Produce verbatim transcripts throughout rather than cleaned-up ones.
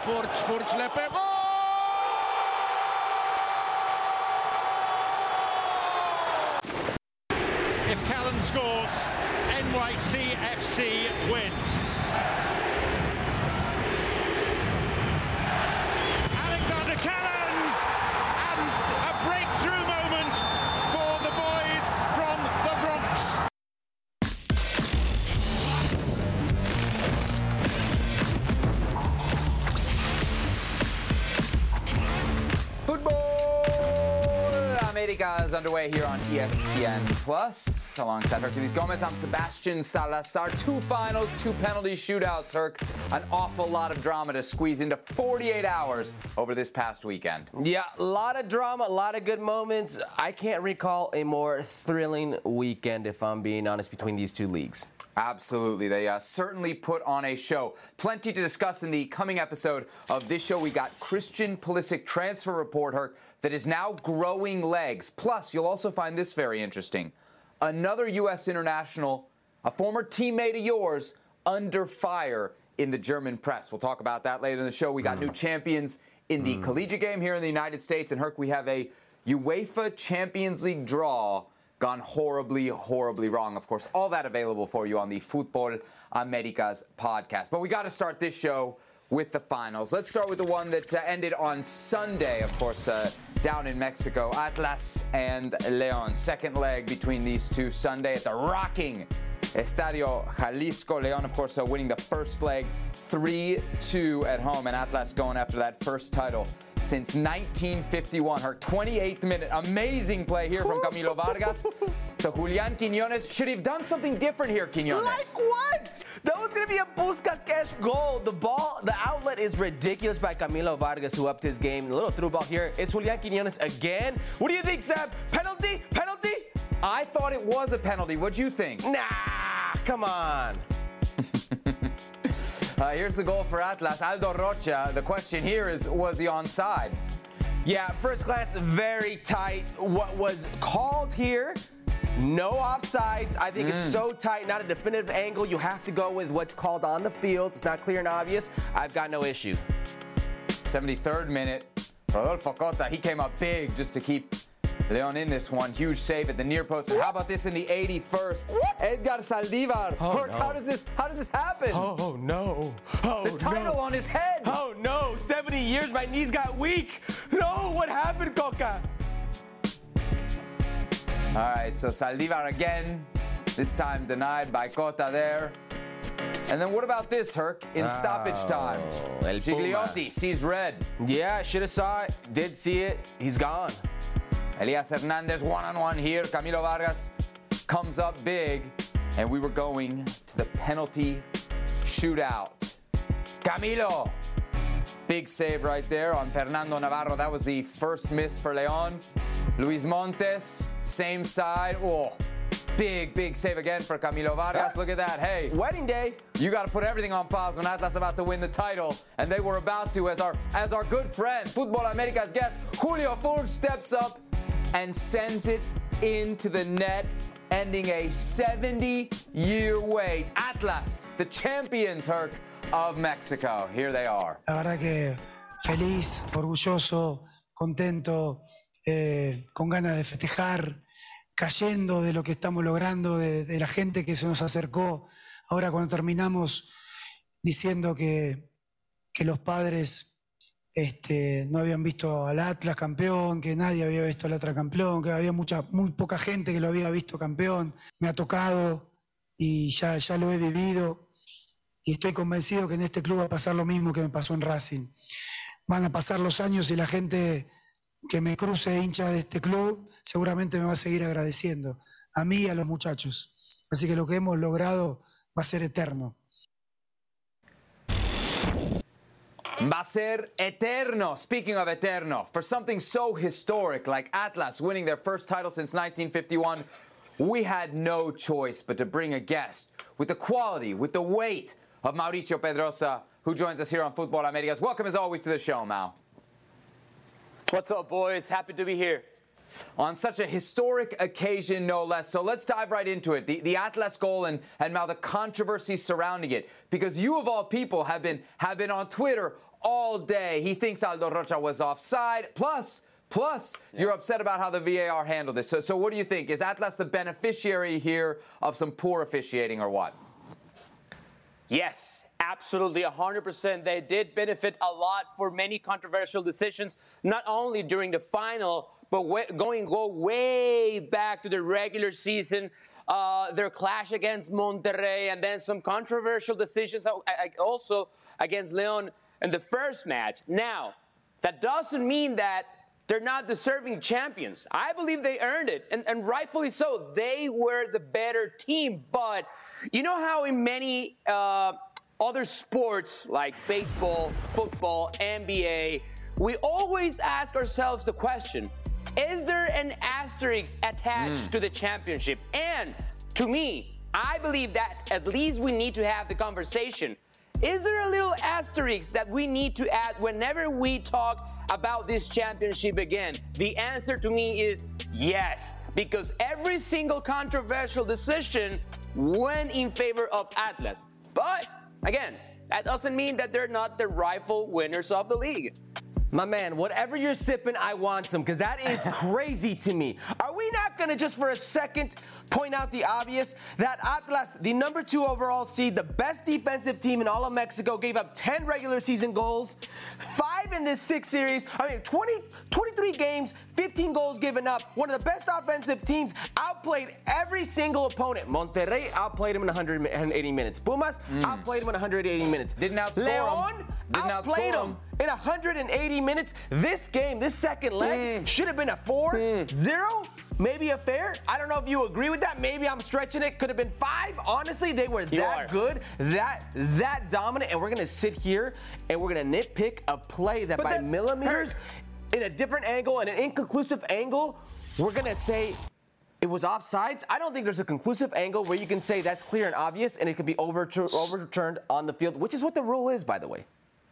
Furch, Furch le pegó. If Callan scores, N Y C F C win. Alexander Callens, and a breakthrough moment for the boys from the Bronx. Football America is underway here on E S P N Plus. Alongside Hercules Gomez, I'm Sebastian Salazar. Two finals, two penalty shootouts, Herc. An awful lot of drama to squeeze into forty-eight hours over this past weekend. Yeah, a lot of drama, a lot of good moments. I can't recall a more thrilling weekend, if I'm being honest, between these two leagues. Absolutely. They uh, certainly put on a show. Plenty to discuss in the coming episode of this show. We got Christian Pulisic transfer report, Herc, that is now growing legs. Plus, you'll also find this very interesting. Another U S international, a former teammate of yours, under fire in the German press. We'll talk about that later in the show. We got mm. new champions in the mm. collegiate game here in the United States. And, Herc, we have a UEFA Champions League draw gone horribly, horribly wrong. Of course, all that available for you on the Fútbol Americas podcast. But we got to start this show with the finals. Let's start with the one that uh, ended on Sunday, of course, uh, down in Mexico. Atlas and León. Second leg between these two Sunday at the rocking Estadio Jalisco. León, of course, uh, winning the first leg three two at home. And Atlas going after that first title since nineteen fifty-one. Her twenty-eighth minute. Amazing play here from Camilo Vargas to Julián Quiñones. Should he have done something different here, Quiñones? Like what? That was going to be a Busquets goal. The ball, the outlet is ridiculous by Camilo Vargas, who upped his game. A little through ball here. It's Julián Quiñones again. What do you think, Seb? Penalty? Penalty? I thought it was a penalty. What'd you think? Nah, come on. Uh, here's the goal for Atlas. Aldo Rocha. The question here is, was he onside? Yeah, first glance, very tight. What was called here, no offsides. I think mm. it's so tight, not a definitive angle. You have to go with what's called on the field. It's not clear and obvious. I've got no issue. seventy-third minute. Rodolfo Cota, he came up big just to keep León in this one. Huge save at the near post. And how about this in the eighty-first? Edgar Saldívar. Oh, Hurt, no. How does this how does this happen? Oh, no. Oh, the title no. on his head. Oh, no. seventy years, my knees got weak. No, what happened, Coca? All right, so Saldívar again. This time denied by Cota there. And then what about this, Herc? In oh, stoppage time, El Gigliotti Puma. Sees red. Yeah, I should have saw it. Did see it. He's gone. Elias Hernandez one-on-one here. Camilo Vargas comes up big. And we were going to the penalty shootout. Camilo. Big save right there on Fernando Navarro. That was the first miss for León. Luis Montes, same side. Oh, big, big save again for Camilo Vargas. Look at that. Hey. Wedding day. You got to put everything on pause when Atlas about to win the title. And they were about to as our, as our good friend, Fútbol America's guest, Julio Furch steps up and sends it into the net, ending a seventy-year wait. Atlas, the champions, Herc, of Mexico. Here they are. La verdad que feliz, orgulloso, contento, eh, con ganas de festejar, cayendo de lo que estamos logrando, de, de la gente que se nos acercó. Ahora cuando terminamos diciendo que, que los padres Este, no habían visto al Atlas campeón, que nadie había visto al Atlas campeón, que había mucha, muy poca gente que lo había visto campeón. Me ha tocado y ya, ya lo he vivido y estoy convencido que en este club va a pasar lo mismo que me pasó en Racing. Van a pasar los años y la gente que me cruce hincha de este club seguramente me va a seguir agradeciendo, a mí y a los muchachos. Así que lo que hemos logrado va a ser eterno. Va a ser eterno. Speaking of eterno, for something so historic like Atlas winning their first title since nineteen fifty-one, we had no choice but to bring a guest with the quality, with the weight of Mauricio Pedrosa, who joins us here on Fútbol Americas. Welcome as always to the show, Mau. What's up, boys? Happy to be here. on such a historic occasion, no less. So let's dive right into it. The, the Atlas goal and, and now the controversy surrounding it. Because you, of all people, have been, have been on Twitter all day. He thinks Aldo Rocha was offside. Plus, plus yeah. you're upset about how the V A R handled this. So, so what do you think? Is Atlas the beneficiary here of some poor officiating or what? Yes, absolutely, one hundred percent. They did benefit a lot for many controversial decisions, not only during the final, but way, going go way back to the regular season, uh, their clash against Monterrey, and then some controversial decisions also against León in the first match. Now, that doesn't mean that they're not deserving champions. I believe they earned it, and, and rightfully so. They were the better team. But you know how in many uh, other sports like baseball, football, N B A, we always ask ourselves the question, is there an asterisk attached mm. to the championship? And to me, I believe that at least we need to have the conversation. Is there a little asterisk that we need to add whenever we talk about this championship again? The answer to me is yes, because every single controversial decision went in favor of Atlas. But again, that doesn't mean that they're not the rightful winners of the league. My man, whatever you're sipping, I want some, because that is crazy to me. Are we not going to just for a second point out the obvious? That Atlas, the number two overall seed, the best defensive team in all of Mexico, gave up ten regular season goals, five in this six series. I mean, twenty, twenty-three games, fifteen goals given up. One of the best offensive teams, outplayed every single opponent. Monterrey outplayed him in one hundred eighty minutes. Pumas mm. outplayed him in one hundred eighty minutes. Didn't outscore León him. Didn't outplayed outscore him in one hundred eighty minutes. This game, this second leg, mm. should have been a four zero, mm. maybe a fair. I don't know if you agree with that. Maybe I'm stretching it. Could have been five. Honestly, they were you that are. good, that that dominant, and we're gonna sit here and we're gonna nitpick a play that but by millimeters, in a different angle, and an inconclusive angle, we're gonna say it was offsides. I don't think there's a conclusive angle where you can say that's clear and obvious, and it can be overtur- overturned on the field, which is what the rule is, by the way.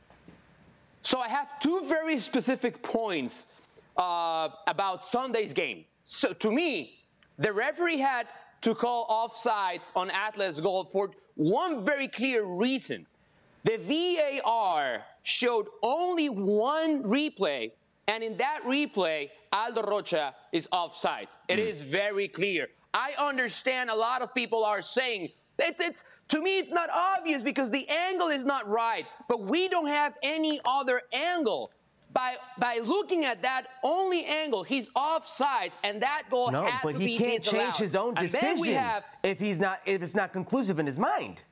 So I have two very specific points uh, about Sunday's game. So to me, the referee had to call offsides on Atlas goal for one very clear reason. The V A R showed only one replay, and in that replay, Aldo Rocha is offside. It mm. is very clear. I understand a lot of people are saying, It's, it's to me, it's not obvious because the angle is not right. But we don't have any other angle. By by looking at that only angle, he's offsides, and that goal no, had but to he be can't disallowed. change his own And decision then we have, if he's not if it's not conclusive in his mind.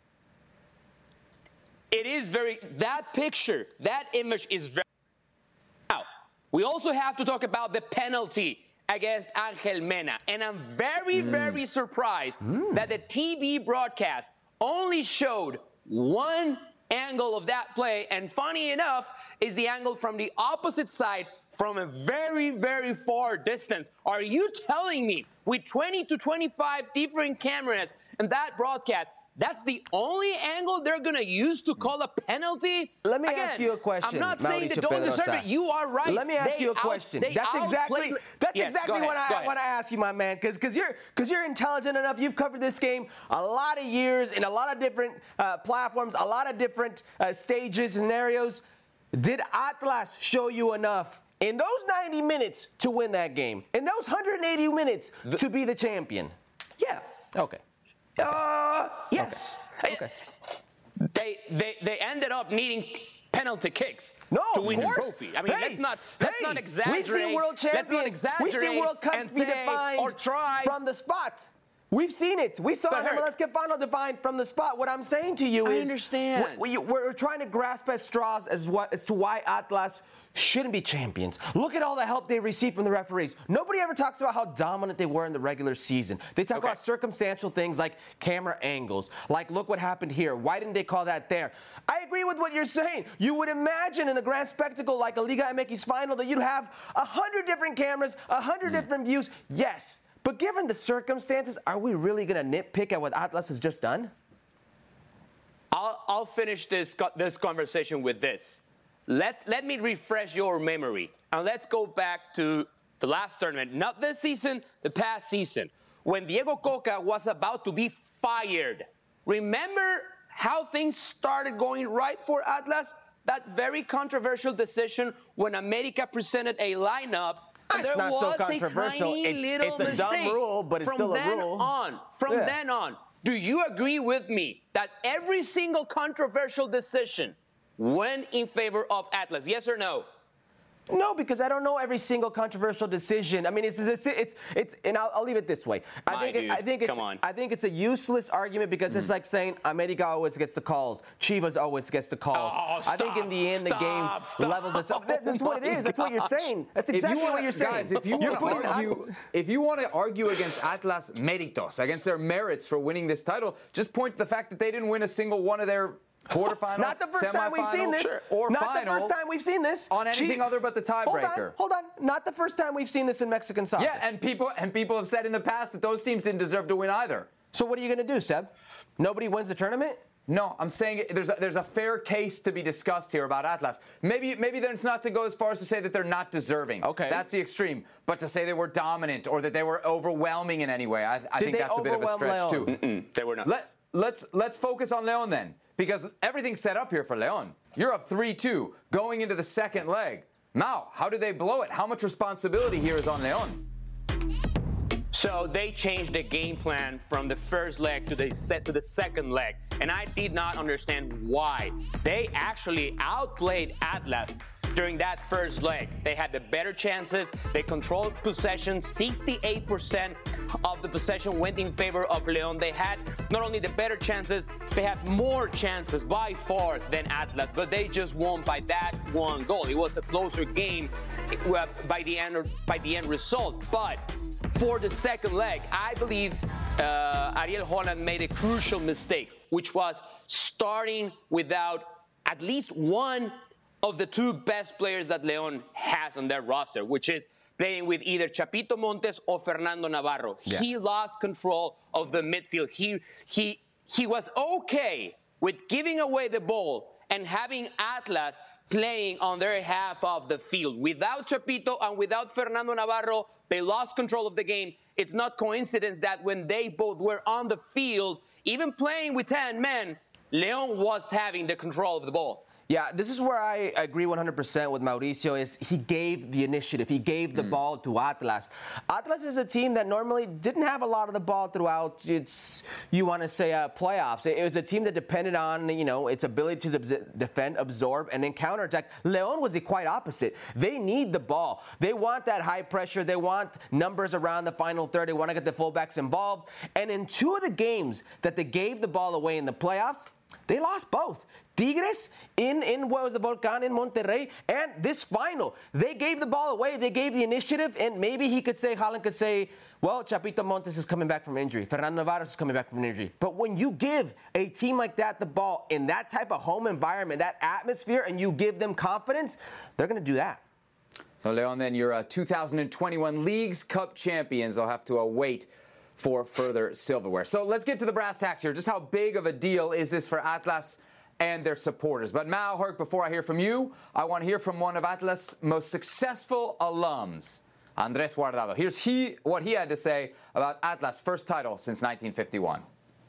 It is very that picture, that image is very. Now we also have to talk about the penalty against Ángel Mena. And I'm very, mm. very surprised mm. that the T V broadcast only showed one angle of that play. And funny enough, is the angle from the opposite side from a very, very far distance. Are you telling me with twenty to twenty-five different cameras in that broadcast, that's the only angle they're going to use to call a penalty? Let me Again, ask you a question. I'm not Mauricio saying they don't Pedrosa. deserve it. You are right. Let me ask they you a out, question. That's That's exactly that's yes, exactly what I want to ask you, my man, because because you're because you're intelligent enough. You've covered this game a lot of years in a lot of different uh, platforms, a lot of different uh, stages, scenarios. Did Atlas show you enough in those ninety minutes to win that game? In those one hundred eighty minutes the, to be the champion? Yeah. Okay. Uh, yes. Okay. okay. They, they they ended up needing penalty kicks no, to win the trophy. I mean, hey, let's not let's hey, not exaggerate. We've seen world champions. Let's not exaggerate. We've seen World Cups be defined or try. from the spots. We've seen it. We saw the M L S Cup final defined from the spot. What I'm saying to you I is, understand. We're, we're trying to grasp at straws as what as to why Atlas shouldn't be champions. Look at all the help they received from the referees. Nobody ever talks about how dominant they were in the regular season. They talk okay. about circumstantial things like camera angles, like look what happened here. Why didn't they call that there? I agree with what you're saying. You would imagine in a grand spectacle like a Liga M X final that you'd have a hundred different cameras, a hundred mm. different views. Yes. But given the circumstances, are we really going to nitpick at what Atlas has just done? I'll, I'll finish this, this conversation with this. Let, let me refresh your memory. And let's go back to the last tournament, not this season, the past season, when Diego Coca was about to be fired. Remember how things started going right for Atlas? That very controversial decision when America presented a lineup. And It's there not was so controversial. a tiny It's- little it's a dumb mistake. rule, but it's from still a then rule. on, from Yeah. then on, do you agree with me that every single controversial decision went in favor of Atlas? Yes or no? No, because I don't know every single controversial decision. I mean, it's it's it's, it's and I'll, I'll leave it this way. I My think it, dude, I think it's come on. I think it's a useless argument because it's like saying America always gets the calls, Chivas always gets the calls. Oh, I think in the end the game stop, stop. levels itself. That- That's what it is. That's what you're saying. That's exactly if you what wanna, you're saying. Guys, if you You're want to putting argue, if you want to argue against Atlas méritos, against their merits for winning this title, just point to the fact that they didn't win a single one of their quarterfinal, Not the first time we've seen this. semifinal, or Not final the first time we've seen this. on anything Chi- other but the tiebreaker. Hold on, hold on. Not the first time we've seen this in Mexican soccer. Yeah, and people and people have said in the past that those teams didn't deserve to win either. So what are you going to do, Seb? Nobody wins the tournament? No, I'm saying there's a, there's a fair case to be discussed here about Atlas. Maybe maybe then it's not to go as far as to say that they're not deserving. Okay. That's the extreme. But to say they were dominant or that they were overwhelming in any way, I, I think they that's a bit of a overwhelm stretch Leon? too. Mm, they were not. Let, let's let's focus on Leon then, because everything's set up here for Leon. You're up three two going into the second leg. Now, how did they blow it? How much responsibility here is on Leon? So they changed the game plan from the first leg to the set to the second leg, and I did not understand why. They actually outplayed Atlas during that first leg. They had the better chances. They controlled possession. sixty-eight percent of the possession went in favor of Leon. They had not only the better chances, they had more chances by far than Atlas, but they just won by that one goal. It was a closer game uh, by the end by the end result, but for the second leg, I believe uh, Ariel Holland made a crucial mistake, which was starting without at least one of the two best players that Leon has on their roster, which is playing with either Chapito Montes or Fernando Navarro. Yeah. He lost control of the midfield. He, he, he was okay with giving away the ball and having Atlas playing on their half of the field. Without Chapito and without Fernando Navarro, they lost control of the game. It's not coincidence that when they both were on the field, even playing with ten men, Leon was having the control of the ball. Yeah, this is where I agree one hundred percent with Mauricio, is he gave the initiative. He gave the mm. ball to Atlas. Atlas is a team that normally didn't have a lot of the ball throughout its, you want to say, uh, playoffs. It, it was a team that depended on, you know, its ability to defend, absorb, and then counterattack. Leon was the quite opposite. They need the ball. They want that high pressure. They want numbers around the final third. They want to get the fullbacks involved. And in two of the games that they gave the ball away in the playoffs, they lost both. Tigres in, in what was the Volcan in Monterrey, and this final. They gave the ball away, they gave the initiative, and maybe he could say, Holland could say, well, Chapito Montes is coming back from injury. Fernando Navarro is coming back from injury. But when you give a team like that the ball in that type of home environment, that atmosphere, and you give them confidence, they're going to do that. So, Leon, then your uh, two thousand twenty-one Leagues Cup champions will have to uh, wait for further silverware. So let's get to the brass tacks here. Just how big of a deal is this for Atlas and their supporters? But Mao, Herc, before I hear from you, I want to hear from one of Atlas' most successful alums, Andres Guardado. Here's he what he had to say about Atlas' first title since nineteen fifty-one.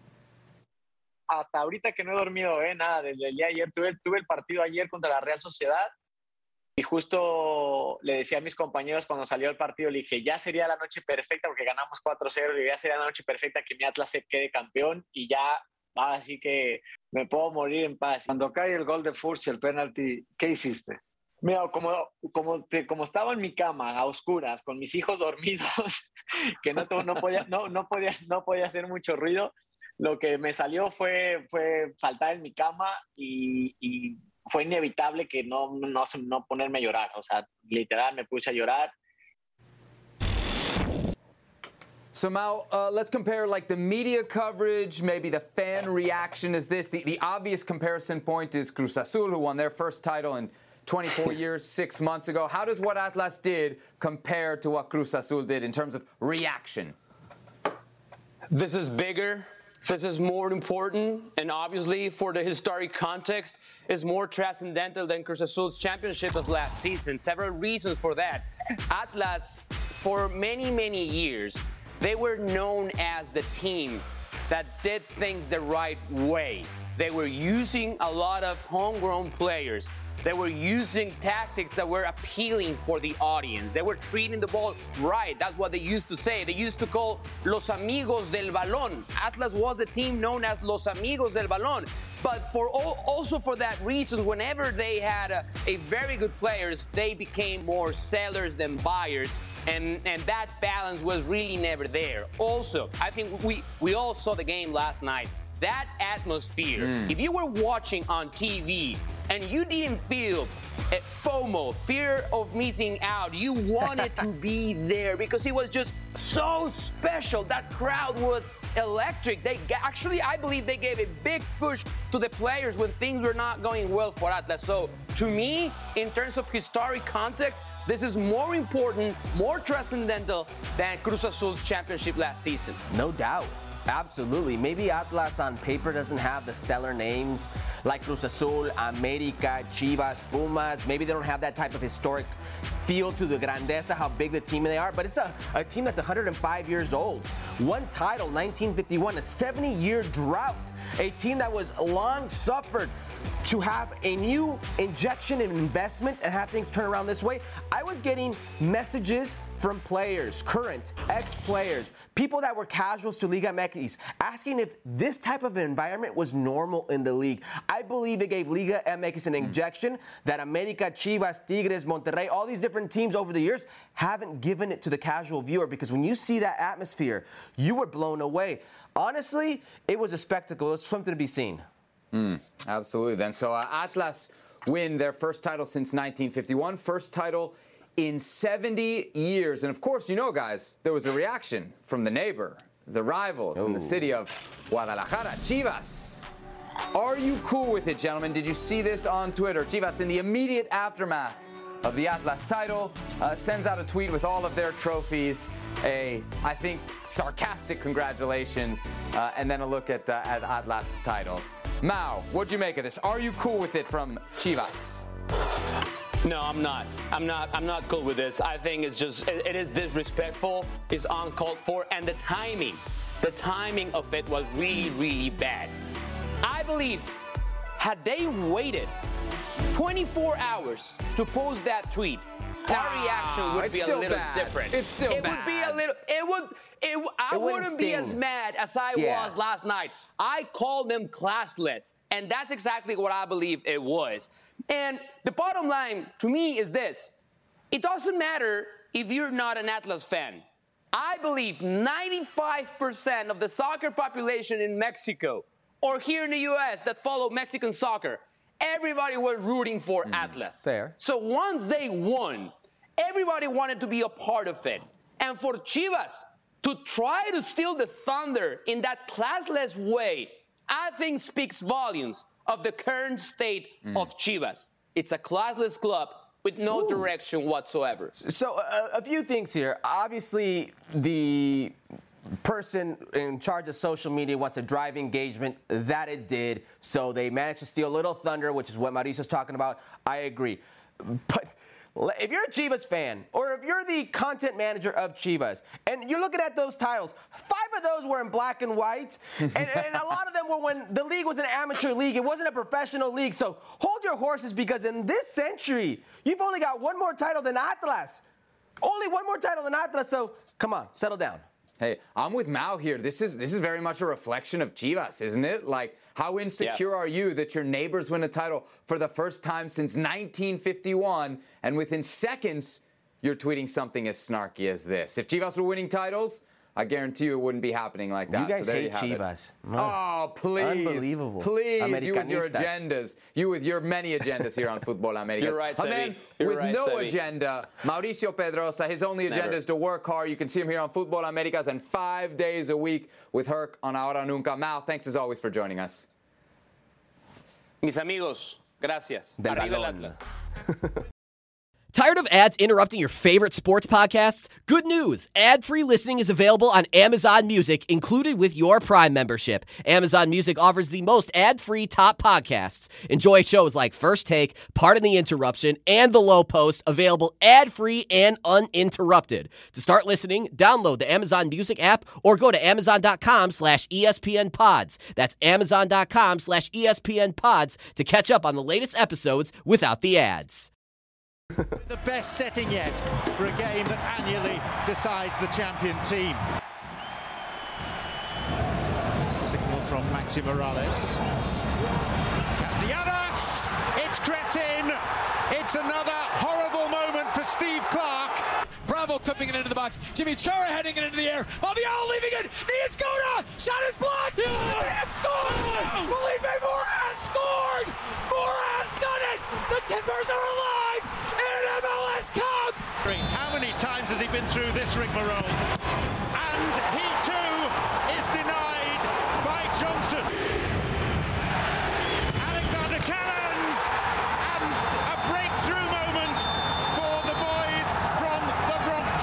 Hasta ahorita que no he dormido, eh, nada, desde el día de ayer. Tuve, tuve el partido ayer contra la Real Sociedad y justo le decía a mis compañeros cuando salió el partido, le dije, ya sería la noche perfecta porque ganamos cuatro cero, y ya sería la noche perfecta que mi Atlas se quede campeón y ya, así que me puedo morir en paz. Cuando cae el gol de Furch, el penalti, ¿qué hiciste? Mira, como, como, te, como estaba en mi cama a oscuras con mis hijos dormidos, que no, no, podía, no, no, podía, no podía hacer mucho ruido, lo que me salió fue, fue saltar en mi cama y, y fue inevitable que no, no, no ponerme a llorar. O sea, literal me puse a llorar. So, Mao, uh, let's compare like the media coverage, maybe the fan reaction is this. The, the obvious comparison point is Cruz Azul, who won their first title in twenty-four years, six months ago. How does what Atlas did compare to what Cruz Azul did in terms of reaction? This is bigger. This is more important, and obviously, for the historic context, is more transcendental than Cruz Azul's championship of last season. Several reasons for that. Atlas for many, many years, they were known as the team that did things the right way. They were using a lot of homegrown players. They were using tactics that were appealing for the audience. They were treating the ball right. That's what they used to say. They used to call Los Amigos del Balón. Atlas was a team known as Los Amigos del Balón. But for all, also for that reason, whenever they had a, a very good players, they became more sellers than buyers. And, and that balance was really never there. Also, I think we, we all saw the game last night. That atmosphere, mm. if you were watching on T V and you didn't feel a FOMO, fear of missing out, you wanted to be there because it was just so special. That crowd was electric. They actually, I believe they gave a big push to the players when things were not going well for Atlas. So to me, in terms of historic context, this is more important, more transcendental than Cruz Azul's championship last season. No doubt. Absolutely. Maybe Atlas on paper doesn't have the stellar names like Cruz Azul, América, Chivas, Pumas. Maybe they don't have that type of historic feel to the grandeza, how big the team they are. But it's a, a team that's one hundred five years old. One title, nineteen fifty-one, a seventy-year drought. A team that was long suffered to have a new injection in investment and have things turn around this way. I was getting messages from players, current, ex-players, people that were casuals to Liga M X, asking if this type of environment was normal in the league. I believe it gave Liga M X an injection that América, Chivas, Tigres, Monterrey, all these different teams over the years haven't given it to the casual viewer, because when you see that atmosphere, you were blown away. Honestly, it was a spectacle. It was something to be seen. Mm, absolutely. Then, so uh, Atlas win their first title since nineteen fifty-one, first title in seventy years. And of course, you know, guys, there was a reaction from the neighbor, the rivals Ooh. in the city of Guadalajara, Chivas. Are you cool with it, gentlemen? Did you see this on Twitter? Chivas, in the immediate aftermath of the Atlas title, uh, sends out a tweet with all of their trophies, a, I think, sarcastic congratulations, uh, and then a look at, uh, at Atlas titles. Mau, what'd you make of this? Are you cool with it from Chivas? No, I'm not. I'm not. I'm not cool with this. I think it's just, it, it is disrespectful. It's uncalled for, and the timing, the timing of it was really, really bad. I believe, had they waited twenty-four hours to post that tweet, our reaction would be a little bad. different. It's still it bad. It would be a little. It would. It. I it wouldn't be sting. as mad as I yeah. was last night. I called them classless, and that's exactly what I believe it was. And the bottom line to me is this: it doesn't matter if you're not an Atlas fan. I believe ninety-five percent of the soccer population in Mexico or here in the U S that follow Mexican soccer, everybody was rooting for mm, Atlas. Fair. So once they won, everybody wanted to be a part of it. And for Chivas to try to steal the thunder in that classless way, I think speaks volumes of the current state mm. of Chivas. It's a classless club with no Ooh. direction whatsoever. So uh, a few things here. Obviously, the person in charge of social media wants to drive engagement. That it did. So they managed to steal a little thunder, which is what Mauricio's talking about. I agree. But if you're a Chivas fan, or if you're the content manager of Chivas, and you're looking at those titles, five of those were in black and white, and, and a lot of them were when the league was an amateur league. It wasn't a professional league. So hold your horses, because in this century, you've only got one more title than Atlas. Only one more title than Atlas. So come on, settle down. Hey, I'm with Mau here. This is this is very much a reflection of Chivas, isn't it? Like, how insecure yeah. are you that your neighbors win a title for the first time since nineteen fifty-one, and within seconds, you're tweeting something as snarky as this? If Chivas were winning titles, I guarantee you it wouldn't be happening like that. You guys so there hate you have Chivas. It. Oh, please. Unbelievable. Please, you with your agendas. You with your many agendas here on Football Americas. You're right, A man You're with right, no Sebi. agenda, Mauricio Pedrosa. His only agenda Never. is to work hard. You can see him here on Football Americas and five days a week with Herc on Ahora Nunca. Mau, thanks as always for joining us. Mis amigos, gracias. Del Arriba el balón. Atlas. Tired of ads interrupting your favorite sports podcasts? Good news! Ad-free listening is available on Amazon Music, included with your Prime membership. Amazon Music offers the most ad-free top podcasts. Enjoy shows like First Take, Pardon the Interruption, and The Low Post, available ad-free and uninterrupted. To start listening, download the Amazon Music app or go to amazon.com slash ESPN pods. That's amazon.com slash ESPN pods to catch up on the latest episodes without the ads. The best setting yet for a game that annually decides the champion team. Signal from Maxi Morales. Castellanos! It's crept in. It's another horrible moment for Steve Clark. Bravo clipping it into the box. Jimmy Chara heading it into the air. Albiol leaving it. Niascona! Shot is blocked! Williams scored! Felipe Moraz scored! Moraz done it! The Timbers are alive in an M L S Cup! How many times has he been through this rigmarole? And he too is denied by Johnson. Alexander Callens, and a breakthrough moment for the boys from the Bronx.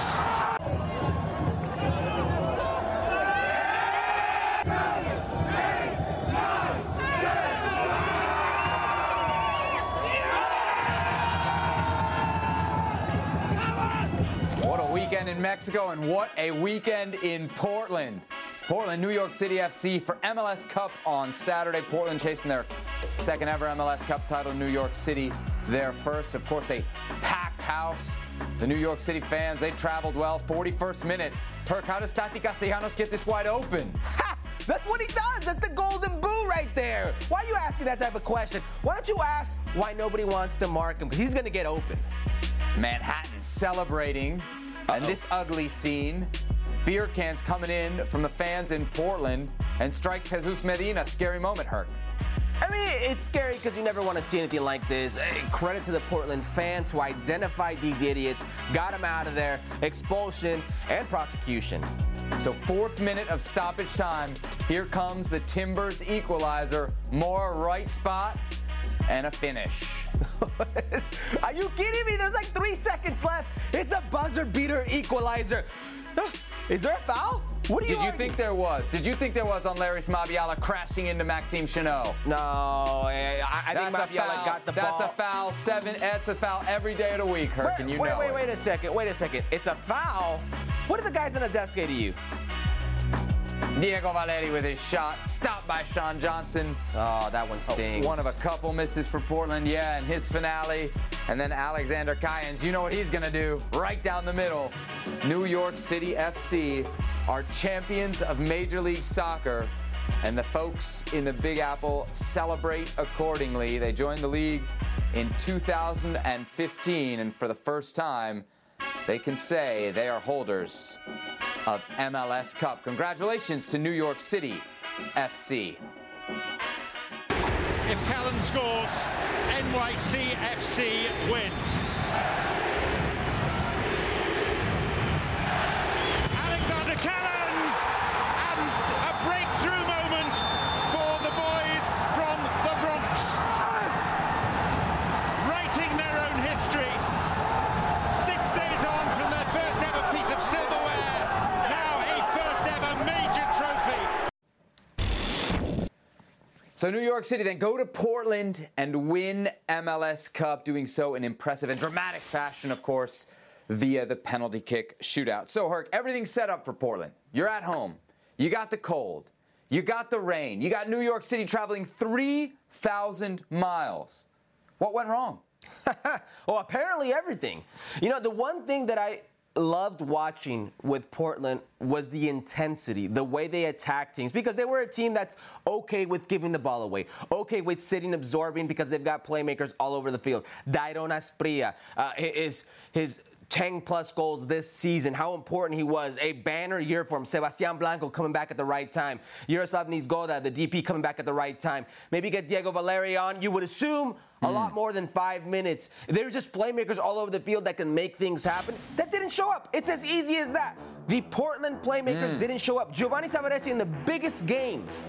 What a weekend in Mexico and what a weekend in Portland. Portland, New York City F C for M L S Cup on Saturday. Portland chasing their second ever M L S Cup title. New York City there first. Of course, a packed house. The New York City fans, they traveled well. forty-first minute. Turk, how does Tati Castellanos get this wide open? Ha! That's what he does. That's the golden boo right there. Why are you asking that type of question? Why don't you ask why nobody wants to mark him? Because he's going to get open. Manhattan celebrating. And this ugly scene, beer cans coming in from the fans in Portland, and strikes Jesus Medina. Scary moment, Herc. I mean, it's scary because you never want to see anything like this. Credit to the Portland fans who identified these idiots, got them out of there, expulsion and prosecution. So fourth minute of stoppage time. Here comes the Timbers equalizer. Mora right spot and a finish. Are you kidding me? There's like three seconds left. It's a buzzer beater equalizer. Is there a foul? What do you Did you argue? think there was? Did you think there was on Larry Smabiala crashing into Maxime Chanot? No, I, I think That's a Mafiala foul. got the That's ball. a foul. Seven. That's a foul every day of the week, Herc, Wait, and you wait, know wait, it. wait a second. Wait a second. It's a foul. What did the guys on the desk say to you? Diego Valeri with his shot, stopped by Sean Johnson. Oh, that one stings. One of a couple misses for Portland, yeah, and his finale. And then Alexander Callens, you know what he's gonna do, right down the middle. New York City F C are champions of Major League Soccer, and the folks in the Big Apple celebrate accordingly. They joined the league in two thousand fifteen, and for the first time, they can say they are holders of M L S Cup. Congratulations to New York City F C. If Callan scores, N Y C F C win. Alexander Callens, and a breakthrough moment for the boys from the Bronx. Writing their own history. Six days on from their first ever piece of silverware. Now a first ever major trophy. So New York City then go to Portland and win M L S Cup, doing so in impressive and dramatic fashion, of course, via the penalty kick shootout. So, Herc, everything's set up for Portland. You're at home. You got the cold. You got the rain. You got New York City traveling three thousand miles. What went wrong? Well, apparently everything. You know, the one thing that I loved watching with Portland was the intensity, the way they attack teams, because they were a team that's okay with giving the ball away, okay with sitting, absorbing, because they've got playmakers all over the field. Dairon Asprilla, uh, his, his ten plus goals this season, how important he was. A banner year for him. Sebastian Blanco coming back at the right time. Yaroslav Nizgoda, the D P, coming back at the right time. Maybe get Diego Valeri on. You would assume a mm. lot more than five minutes. They're just playmakers all over the field that can make things happen. That didn't show up. It's as easy as that. The Portland playmakers mm. didn't show up. Giovanni Savarese in the biggest game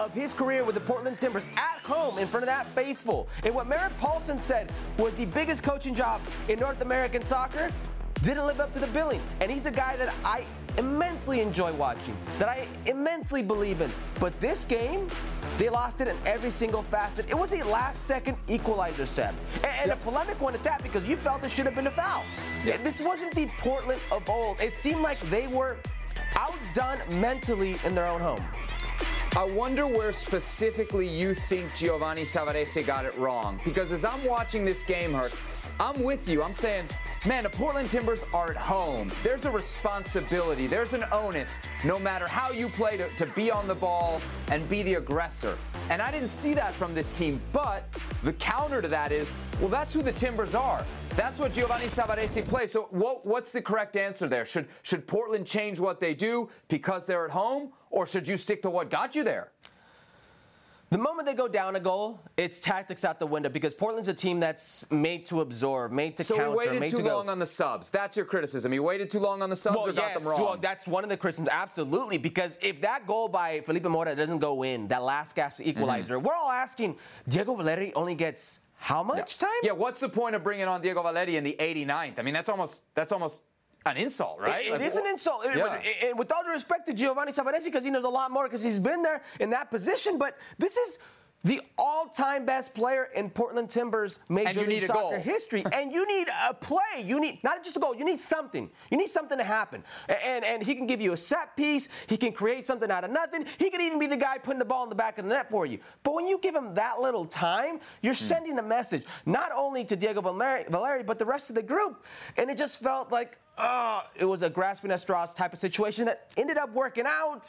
of his career with the Portland Timbers at home in front of that faithful. And what Merritt Paulson said was the biggest coaching job in North American soccer didn't live up to the billing. And he's a guy that I immensely enjoy watching, that I immensely believe in. But this game, they lost it in every single facet. It was a last-second equalizer, Seb. And, and yep. a polemic one at that, because you felt it should have been a foul. Yep. This wasn't the Portland of old. It seemed like they were outdone mentally in their own home. I wonder where specifically you think Giovanni Savarese got it wrong. Because as I'm watching this game, Herc, I'm with you. I'm saying, man, the Portland Timbers are at home. There's a responsibility. There's an onus, no matter how you play, to, to be on the ball and be the aggressor. And I didn't see that from this team. But the counter to that is, well, that's who the Timbers are. That's what Giovanni Savarese plays. So what, what's the correct answer there? Should, should Portland change what they do because they're at home? Or should you stick to what got you there? The moment they go down a goal, it's tactics out the window, because Portland's a team that's made to absorb, made to so counter, he waited made too to go. long on the subs. That's your criticism. He waited too long on the subs well, or got yes, them wrong? Well, that's one of the criticisms, absolutely, because if that goal by Felipe Mora doesn't go in, that last gasp equalizer, mm-hmm. we're all asking, Diego Valeri only gets how much yeah. time? Yeah, what's the point of bringing on Diego Valeri in the eighty-ninth? I mean, that's almost that's almost an insult, right? It, like, it is an insult. Yeah. It, it, with all due respect to Giovanni Savarese, because he knows a lot more, because he's been there in that position, but this is the all-time best player in Portland Timbers Major League Soccer history. And you need a play. You need not just a goal. You need something. You need something to happen. And, and, and he can give you a set piece. He can create something out of nothing. He could even be the guy putting the ball in the back of the net for you. But when you give him that little time, you're mm. sending a message, not only to Diego Valeri, Valeri, but the rest of the group. And it just felt like, oh, it was a grasping at straws type of situation that ended up working out.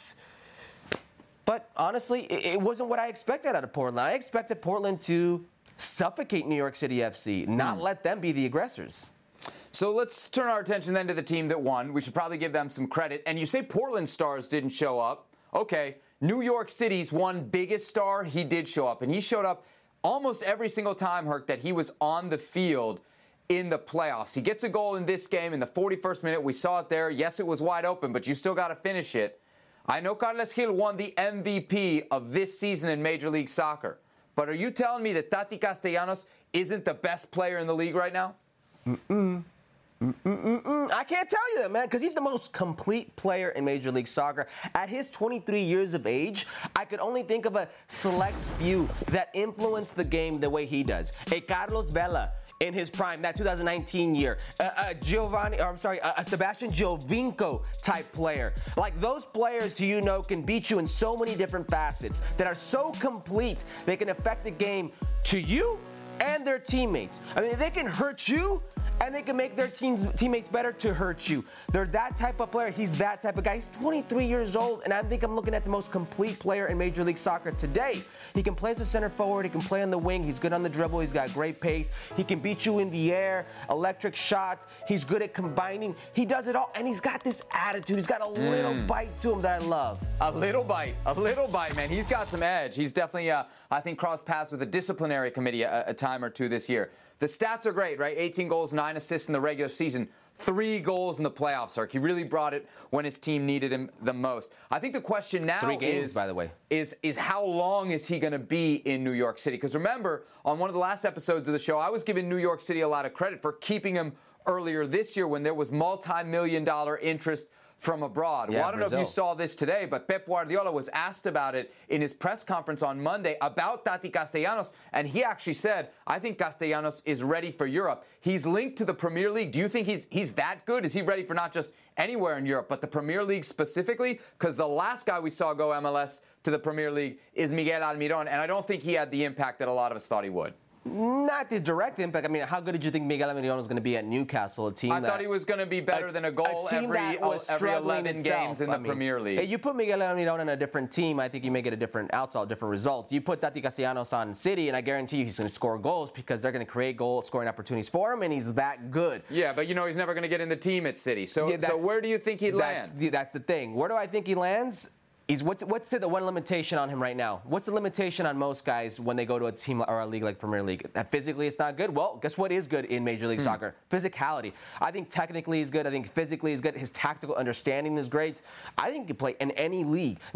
But honestly, it wasn't what I expected out of Portland. I expected Portland to suffocate New York City F C, not mm. let them be the aggressors. So let's turn our attention then to the team that won. We should probably give them some credit. And you say Portland stars didn't show up. Okay, New York City's one biggest star, he did show up. And he showed up almost every single time, Herc, that he was on the field in the playoffs. He gets a goal in this game in the forty-first minute. We saw it there. Yes, it was wide open, but you still got to finish it. I know Carles Gil won the M V P of this season in Major League Soccer, but are you telling me that Tati Castellanos isn't the best player in the league right now? Mm-mm. Mm-mm-mm-mm. I can't tell you that, man, because he's the most complete player in Major League Soccer. At his twenty-three years of age, I could only think of a select few that influence the game the way he does. A Carlos Vela in his prime, that two thousand nineteen year, uh, uh, Giovanni, or I'm sorry, uh, a Sebastian Giovinco type player. Like those players who you know can beat you in so many different facets, that are so complete, they can affect the game to you and their teammates. I mean, they can hurt you, and they can make their teams, teammates better to hurt you. They're that type of player. He's that type of guy. He's twenty-three years old, and I think I'm looking at the most complete player in Major League Soccer today. He can play as a center forward. He can play on the wing. He's good on the dribble. He's got great pace. He can beat you in the air, electric shots. He's good at combining. He does it all, and he's got this attitude. He's got a mm. little bite to him that I love. A little bite. A little bite, man. He's got some edge. He's definitely, uh, I think, crossed paths with the disciplinary committee a, a time or two this year. The stats are great, right? eighteen goals, nine assists in the regular season, three goals in the playoffs, Herc. He really brought it when his team needed him the most. I think the question now three games, is, by the way. is, is how long is he going to be in New York City? Because remember, on one of the last episodes of the show, I was giving New York City a lot of credit for keeping him earlier this year when there was multi-million dollar interest from abroad. Yeah, well, I don't Brazil. know if you saw this today, but Pep Guardiola was asked about it in his press conference on Monday about Tati Castellanos, and he actually said, I think Castellanos is ready for Europe. He's linked to the Premier League. Do you think he's he's that good? Is he ready for not just anywhere in Europe, but the Premier League specifically? Because the last guy we saw go M L S to the Premier League is Miguel Almiron, and I don't think he had the impact that a lot of us thought he would. Not the direct impact. I mean, how good did you think Miguel Almiron was going to be at Newcastle, a team I that... thought he was going to be better a, than a goal a every, every eleven itself. games in the I mean, Premier League. Hey, you put Miguel Almiron on a different team, I think you may get a different outside, different result. You put Tati Castellanos on City, and I guarantee you he's going to score goals because they're going to create goal scoring opportunities for him, and he's that good. Yeah, but you know he's never going to get in the team at City. So, yeah, so where do you think he'd that's land? The, that's the thing. Where do I think he lands? He's what's what's the one limitation on him right now? What's the limitation on most guys when they go to a team or a league like Premier League? That physically it's not good. Well, guess what is good in Major League hmm. Soccer? Physicality. I think technically he's good. I think physically he's good. His tactical understanding is great. I think he can play in any league. Now,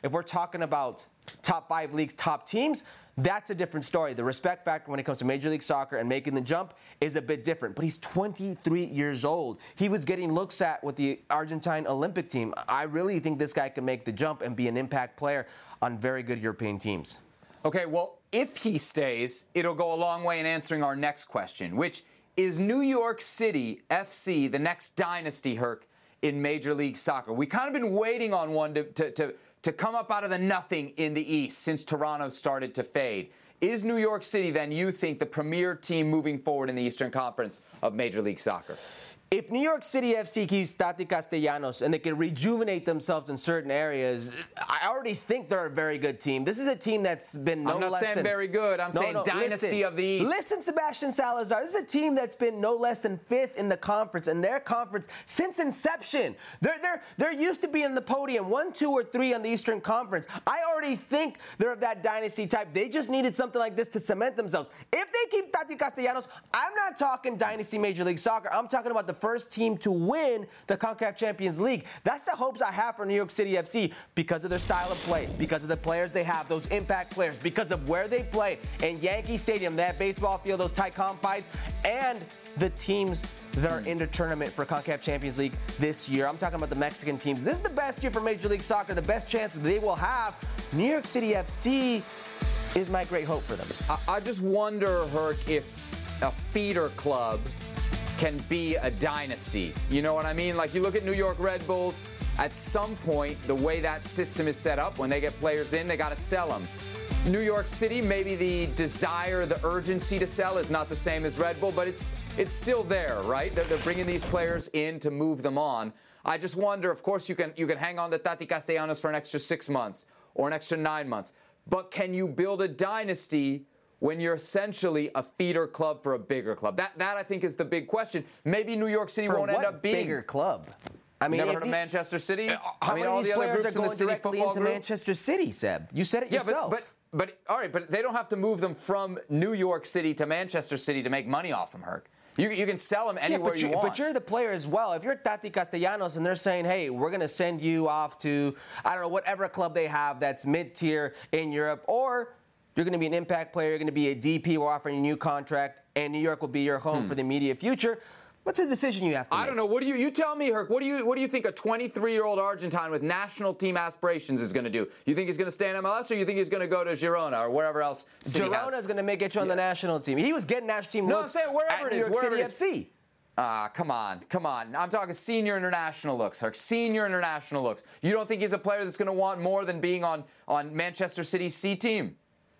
if we're talking about top five leagues, top teams, that's a different story. The respect factor when it comes to Major League Soccer and making the jump is a bit different. But he's twenty-three years old. He was getting looks at with the Argentine Olympic team. I really think this guy can make the jump and be an impact player on very good European teams. Okay, well, if he stays, it'll go a long way in answering our next question, which is New York City F C the next dynasty, Herc, in Major League Soccer? We kind of been waiting on one to, to, to, to come up out of the nothing in the East since Toronto started to fade. Is New York City, then, you think, the premier team moving forward in the Eastern Conference of Major League Soccer? If New York City F C keeps Tati Castellanos and they can rejuvenate themselves in certain areas, I already think they're a very good team. This is a team that's been no less than... I'm not saying very good. I'm no, saying no, dynasty listen, of the East. Listen, Sebastian Salazar. This is a team that's been no less than fifth in the conference, and their conference since inception. They're, they're, they're used to being in the podium, one, two, or three on the Eastern Conference. I already think they're of that dynasty type. They just needed something like this to cement themselves. If they keep Tati Castellanos, I'm not talking dynasty Major League Soccer. I'm talking about the first team to win the CONCACAF Champions League. That's the hopes I have for New York City F C because of their style of play, because of the players they have, those impact players, because of where they play in Yankee Stadium, that baseball field, those tight confines, and the teams that are in the tournament for CONCACAF Champions League this year. I'm talking about the Mexican teams. This is the best year for Major League Soccer, the best chance they will have. New York City F C is my great hope for them. I, I just wonder, Herc, if a feeder club can be a dynasty. You know what I mean? Like, you look at New York Red Bulls, at some point, the way that system is set up, when they get players in, they got to sell them. New York City, maybe the desire, the urgency to sell is not the same as Red Bull, but it's it's still there, right? They're, they're bringing these players in to move them on. I just wonder, of course, you can you can hang on to Tati Castellanos for an extra six months or an extra nine months, but can you build a dynasty when you're essentially a feeder club for a bigger club? That, that I think, is the big question. Maybe New York City For won't what end up being bigger club. I mean, never if heard of the- Manchester City? Uh, I How mean, many all of the these other players groups are in the going city directly football into group. Manchester City, Seb? You said it Yeah, yourself. but, but but all right, but they don't have to move them from New York City to Manchester City to make money off them, Herc. You you can sell them anywhere yeah, but you you want. But you're the player as well. If you're Tati Castellanos and they're saying, hey, we're going to send you off to, I don't know, whatever club they have that's mid-tier in Europe, or you're going to be an impact player, you're going to be a D P, we're offering you a new contract, and New York will be your home Hmm. for the immediate future. What's the decision you have to I make? don't know. What do you you tell me, Herc? What do you what do you think a twenty-three-year-old Argentine with national team aspirations is going to do? You think he's going to stay in M L S, or you think he's going to go to Girona or wherever else? City Girona's has? going to make it you on the national team. He was getting national team No, I'm looks saying wherever at it New is, York wherever City it is. F C. Ah, come on, come on. I'm talking senior international looks, Herc. Senior international looks. You don't think he's a player that's going to want more than being on, on Manchester City's C team?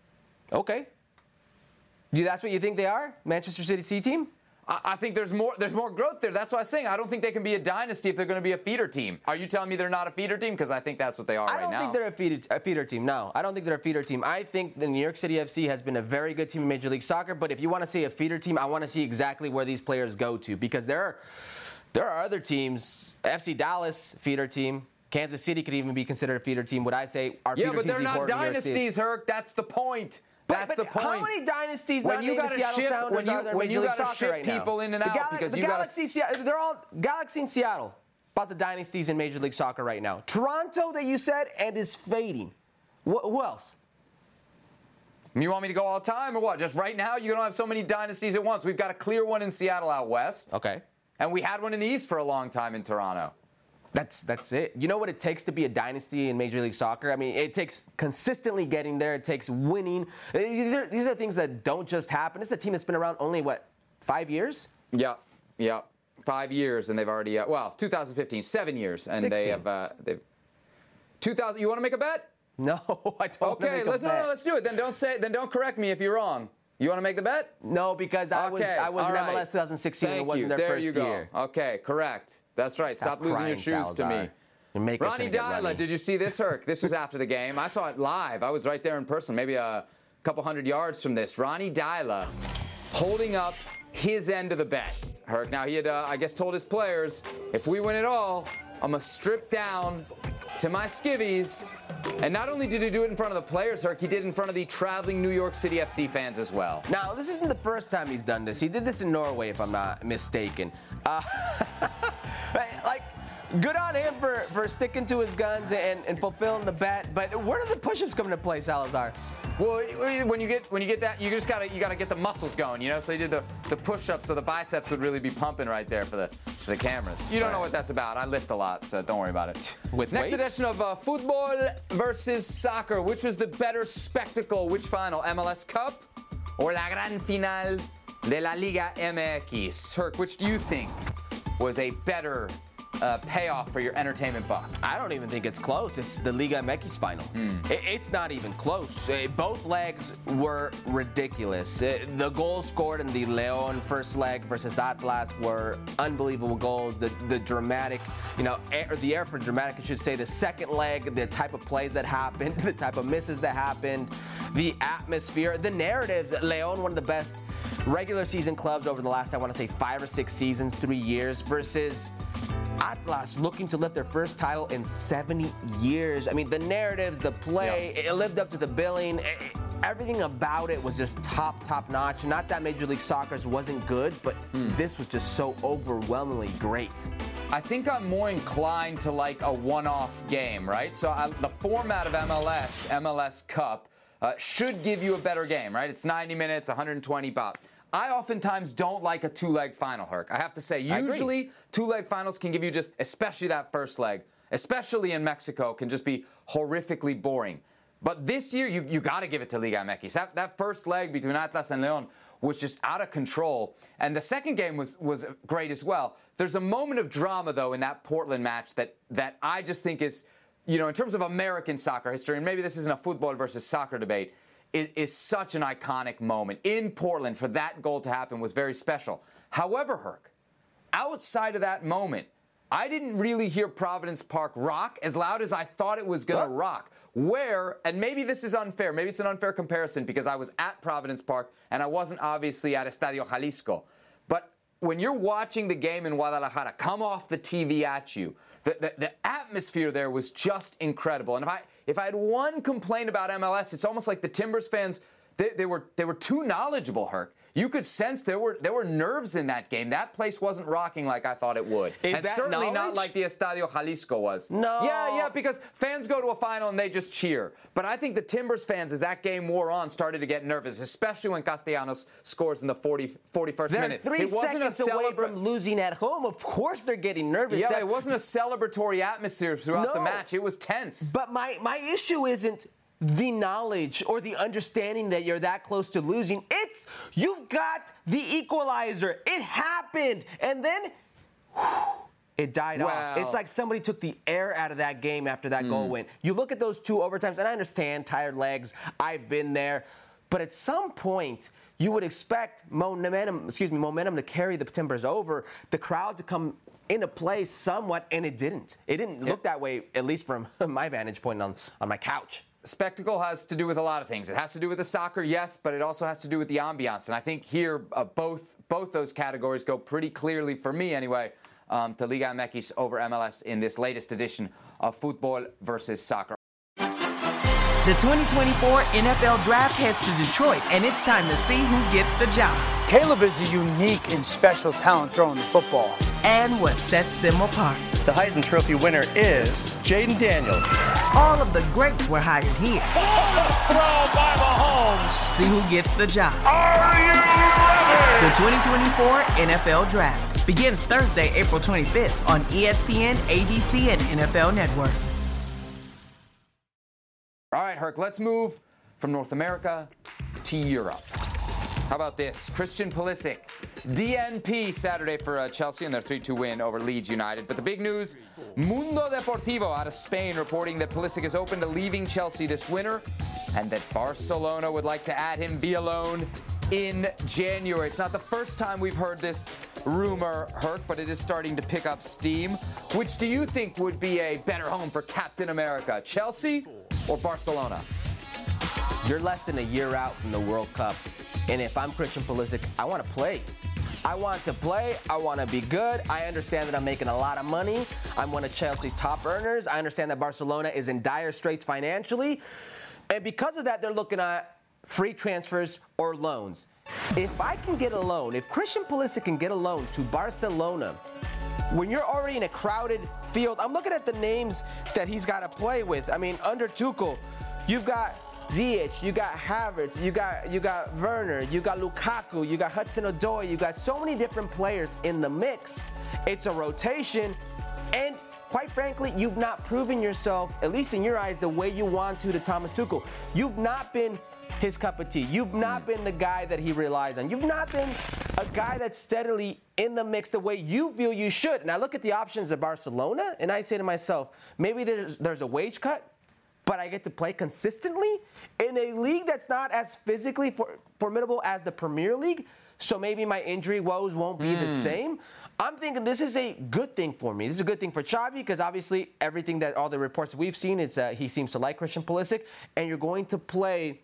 Okay. You, that's what you think they are? Manchester City C team? I, I think there's more there's more growth there. That's why I'm saying I don't think they can be a dynasty if they're going to be a feeder team. Are you telling me they're not a feeder team? Because I think that's what they are I right don't now. think they're a feeder, a feeder team. No, I don't think they're a feeder team. I think the New York City F C has been a very good team in Major League Soccer. But if you want to see a feeder team, I want to see exactly where these players go to, because there are there are other teams. F C Dallas, feeder team. Kansas City could even be considered a feeder team. Would I say are yeah, feeder but teams they're not before New York City? dynasties, Herc. That's the point. That's But- the but point. How many dynasties when not you named the gotta Seattle ship Sounders when you are there in when Major you League gotta Soccer ship right now? people in and The out Gal- because the you gotta. Galaxy, Se- they're all Galaxy and Seattle, about the dynasties in Major League Soccer right now. Toronto, that you said, and is fading. Wh- who else? You want me to go all time or what? Just right now, you don't have so many dynasties at once. We've got a clear one in Seattle out west. Okay. And we had one in the East for a long time in Toronto. That's that's it. You know what it takes to be a dynasty in Major League Soccer? I mean, it takes consistently getting there. It takes winning. These are things that don't just happen. It's a team that's been around only, what, five years? Yeah, yeah. Five years, and they've already, uh, well, two thousand fifteen, seven years, and sixteen. they have, uh, they've, two thousand, you want to make a bet? No, I don't want to Okay, make a let's, no, bet. no, let's do it. Then don't say, then don't correct me if you're wrong. You want to make the bet? No, because I was Okay, I was all in right. M L S twenty sixteen. Thank and it wasn't you. their There first you go. year. Okay, correct. That's right. Stop, losing your crying, shoes to Salazar. me. You make us Ronnie gonna get Dyla, Ronnie. did you see this, Herc? This was after the game. I saw it live. I was right there in person, maybe a couple hundred yards from this. Ronnie Dyla holding up his end of the bet, Herc. Now, he had, uh, I guess, told his players, if we win it all, I'm going to strip down to my skivvies. And not only did he do it in front of the players, Herc, he did it in front of the traveling New York City F C fans as well. Now, this isn't the first time he's done this. He did this in Norway, if I'm not mistaken. Uh, like, Good on him for, for sticking to his guns and, and fulfilling the bet. But where do the push-ups come into play, Salazar? Well, when you get when you get that, you just gotta you gotta get the muscles going, you know. So you did the, the push-ups, so the biceps would really be pumping right there for the for the cameras. You don't know what that's about. I lift a lot, so don't worry about it. With next weights? edition of uh, football versus soccer. Which was the better spectacle? Which final? M L S Cup or la gran final de la Liga M X? Herc, which do you think was a better Uh, payoff for your entertainment buck? I don't even think it's close. It's the Liga M X final. Mm. It, it's not even close. Uh, both legs were ridiculous. Uh, the goals scored in the León first leg versus Atlas were unbelievable goals. The the dramatic, you know, air, or the air for dramatic, I should say. The second leg, the type of plays that happened, the type of misses that happened, the atmosphere, the narratives. León, one of the best regular season clubs over the last, I want to say, five or six seasons, three years, versus Atlas looking to lift their first title in seventy years. I mean, the narratives, the play, yeah. it lived up to the billing. It, everything about it was just top, top notch. Not that Major League Soccer's wasn't good, but mm. this was just so overwhelmingly great. I think I'm more inclined to like a one-off game, right? So I, the format of M L S, M L S Cup, uh, should give you a better game, right? It's ninety minutes, one hundred twenty pop. I oftentimes don't like a two-leg final, Herc. I have to say, usually two-leg finals can give you just, especially that first leg, especially in Mexico, can just be horrifically boring. But this year, you, you got to give it to Liga M X. That, that first leg between Atlas and León was just out of control. And the second game was, was great as well. There's a moment of drama, though, in that Portland match that, that I just think is, you know, in terms of American soccer history, and maybe this isn't a football versus soccer debate, Is, is such an iconic moment. In Portland, for that goal to happen was very special. However, Herc, outside of that moment, I didn't really hear Providence Park rock as loud as I thought it was going to rock. Where, and maybe this is unfair, maybe it's an unfair comparison because I was at Providence Park and I wasn't obviously at Estadio Jalisco. But when you're watching the game in Guadalajara come off the T V at you, the, the, the atmosphere there was just incredible. And if I if I had one complaint about M L S, it's almost like the Timbers fans, they, they were they were too knowledgeable, Herc. You could sense there were there were nerves in that game. That place wasn't rocking like I thought it would. Is and that certainly knowledge? Not like the Estadio Jalisco was. No. Yeah, yeah, because fans go to a final and they just cheer. But I think the Timbers fans, as that game wore on, started to get nervous, especially when Castellanos scores in the forty, forty-first they're minute. Three it wasn't seconds a away celebra- from losing at home. Of course they're getting nervous. Yeah, it wasn't a celebratory atmosphere throughout no. the match. It was tense. But my, my issue isn't the knowledge or the understanding that you're that close to losing. It's you've got the equalizer. It happened. And then whew, it died well, off. It's like somebody took the air out of that game after that mm. goal went. You look at those two overtimes, and I understand tired legs. I've been there. But at some point, you would expect momentum, excuse me, momentum to carry the Timbers over, the crowd to come into play somewhat, and it didn't. It didn't yep. look that way, at least from my vantage point on, on my couch. Spectacle has to do with a lot of things. It has to do with the soccer, yes, but it also has to do with the ambiance. And I think here, uh, both both those categories go pretty clearly, for me anyway, um, to Liga M X over M L S in this latest edition of Football versus Soccer. The twenty twenty-four N F L Draft heads to Detroit, and it's time to see who gets the job. Caleb is a unique and special talent throwing the football. And what sets them apart. The Heisman Trophy winner is Jaden Daniels. All of the greats were hired here. Throw by Mahomes. See who gets the job. Are you ready? The twenty twenty-four N F L Draft begins Thursday, April twenty-fifth on E S P N, A B C, and N F L Network. All right, Herc, let's move from North America to Europe. How about this? Christian Pulisic, D N P Saturday for uh, Chelsea in their three two win over Leeds United. But the big news, Mundo Deportivo out of Spain reporting that Pulisic is open to leaving Chelsea this winter and that Barcelona would like to add him via loan in January. It's not the first time we've heard this rumor, Herc, but it is starting to pick up steam. Which do you think would be a better home for Captain America, Chelsea or Barcelona? You're less than a year out from the World Cup. And if I'm Christian Pulisic, I want to play. I want to play. I want to be good. I understand that I'm making a lot of money. I'm one of Chelsea's top earners. I understand that Barcelona is in dire straits financially. And because of that, they're looking at free transfers or loans. If I can get a loan, if Christian Pulisic can get a loan to Barcelona, when you're already in a crowded field, I'm looking at the names that he's got to play with. I mean, under Tuchel, you've got Ziyech, you got Havertz, you got you got Werner, you got Lukaku, you got Hudson-Odoi, you got so many different players in the mix. It's a rotation, and quite frankly, you've not proven yourself, at least in your eyes, the way you want to to Thomas Tuchel. You've not been his cup of tea. You've not been the guy that he relies on. You've not been a guy that's steadily in the mix the way you feel you should. And I look at the options of Barcelona, and I say to myself, maybe there's, there's a wage cut, but I get to play consistently in a league that's not as physically for, formidable as the Premier League. So maybe my injury woes won't be mm. the same. I'm thinking this is a good thing for me. This is a good thing for Xavi because obviously everything that all the reports we've seen is uh, he seems to like Christian Pulisic, and you're going to play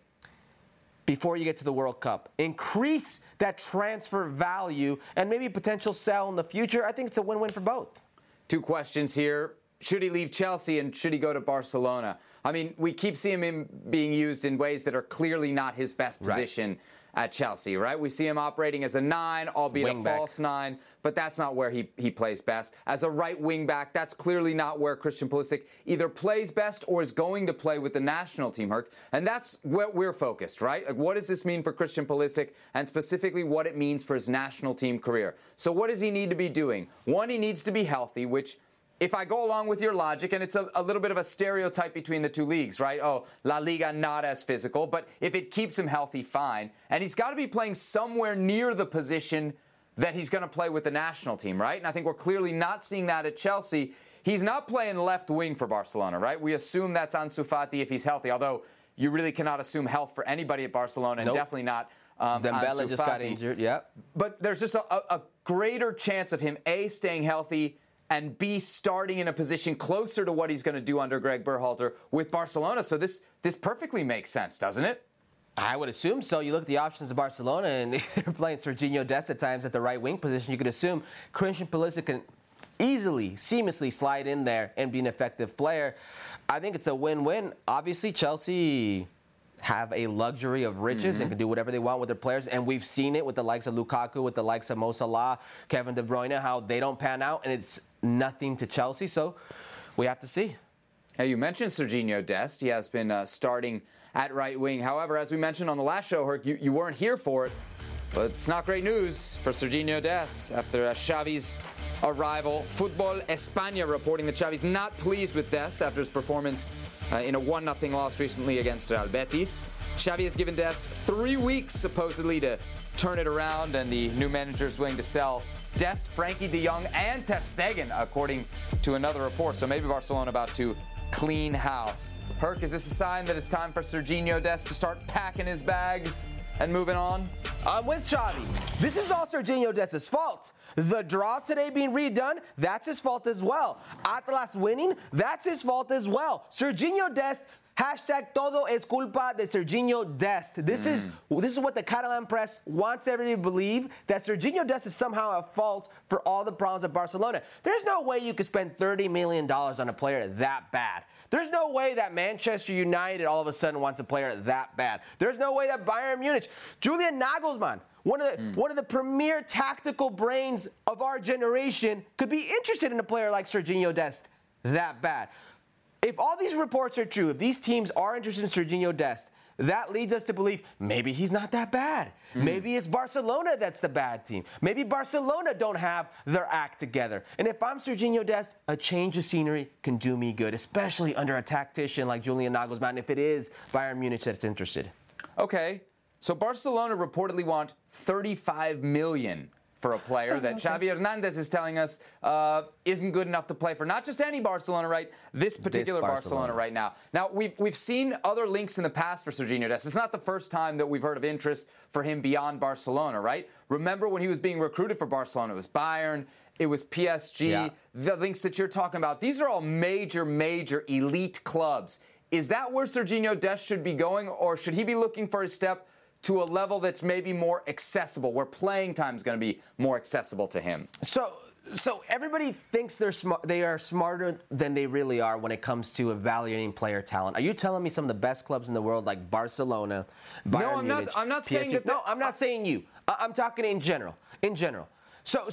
before you get to the World Cup. Increase that transfer value and maybe potential sell in the future. I think it's a win-win for both. Two questions here. Should he leave Chelsea and should he go to Barcelona? I mean, we keep seeing him being used in ways that are clearly not his best position. Right. At Chelsea, right? We see him operating as a nine, albeit wing a back. false nine, but that's not where he, he plays best. As a right wing back, that's clearly not where Christian Pulisic either plays best or is going to play with the national team, Herc. And that's where we're focused, right? Like, what does this mean for Christian Pulisic and specifically what it means for his national team career? So what does he need to be doing? One, he needs to be healthy, which if I go along with your logic, and it's a, a little bit of a stereotype between the two leagues, right? Oh, La Liga not as physical, but if it keeps him healthy, fine. And he's got to be playing somewhere near the position that he's going to play with the national team, right? And I think we're clearly not seeing that at Chelsea. He's not playing left wing for Barcelona, right? We assume that's Ansu Fati if he's healthy, although you really cannot assume health for anybody at Barcelona, and nope. definitely not um, Dembele Ansu just Fati. got injured, yeah. But there's just a, a, a greater chance of him, A, staying healthy, and B, starting in a position closer to what he's going to do under Greg Berhalter with Barcelona. So this this perfectly makes sense, doesn't it? I would assume so. You look at the options of Barcelona, and they're playing Serginho Dest at times at the right wing position. You could assume Christian Pulisic can easily, seamlessly slide in there and be an effective player. I think it's a win-win. Obviously, Chelsea have a luxury of riches mm-hmm. and can do whatever they want with their players. And we've seen it with the likes of Lukaku, with the likes of Mo Salah, Kevin De Bruyne, how they don't pan out, and it's nothing to Chelsea. So we have to see. Hey, you mentioned Serginho Dest. He has been uh, starting at right wing. However, as we mentioned on the last show, Herc, you, you weren't here for it. But it's not great news for Serginho Dest after uh, Xavi's arrival. Football España reporting that Xavi's not pleased with Dest after his performance uh, in a one nothing loss recently against Real Betis. Xavi has given Dest three weeks, supposedly, to turn it around, and the new manager is willing to sell Dest, Frankie de Jong, and Ter Stegen, according to another report. So maybe Barcelona about to clean house. Herc, is this a sign that it's time for Serginho Dest to start packing his bags and moving on? I'm with Xavi. This is all Serginho Dest's fault. The draw today being redone, that's his fault as well. Atlas winning, that's his fault as well. Serginho Dest, hashtag todo es culpa de Serginho Dest. This mm. is this is what the Catalan press wants everybody to believe, that Serginho Dest is somehow at fault for all the problems at Barcelona. There's no way you could spend thirty million dollars on a player that bad. There's no way that Manchester United all of a sudden wants a player that bad. There's no way that Bayern Munich, Julian Nagelsmann, one of the mm. one of the premier tactical brains of our generation, could be interested in a player like Serginho Dest that bad. If all these reports are true, if these teams are interested in Serginho Dest, that leads us to believe maybe he's not that bad. Mm. Maybe it's Barcelona that's the bad team. Maybe Barcelona don't have their act together. And if I'm Serginho Dest, a change of scenery can do me good, especially under a tactician like Julian Nagelsmann, if it is Bayern Munich that's interested. Okay, so Barcelona reportedly want thirty-five million dollars for a player that okay. Xavi Hernandez is telling us uh, isn't good enough to play for not just any Barcelona, right? This particular this Barcelona. Barcelona right now. Now, we've, we've seen other links in the past for Serginho Dest. It's not the first time that we've heard of interest for him beyond Barcelona, right? Remember when he was being recruited for Barcelona, it was Bayern, it was P S G, yeah. the links that you're talking about. These are all major, major elite clubs. Is that where Serginho Dest should be going, or should he be looking for a step to a level that's maybe more accessible, where playing time is going to be more accessible to him? So, so everybody thinks they're smart. They are smarter than they really are when it comes to evaluating player talent. Are you telling me some of the best clubs in the world, like Barcelona, Bayern No, I'm Munich, not. I'm not P S G? saying that. No, I'm not saying you. I'm talking in general. In general. So, so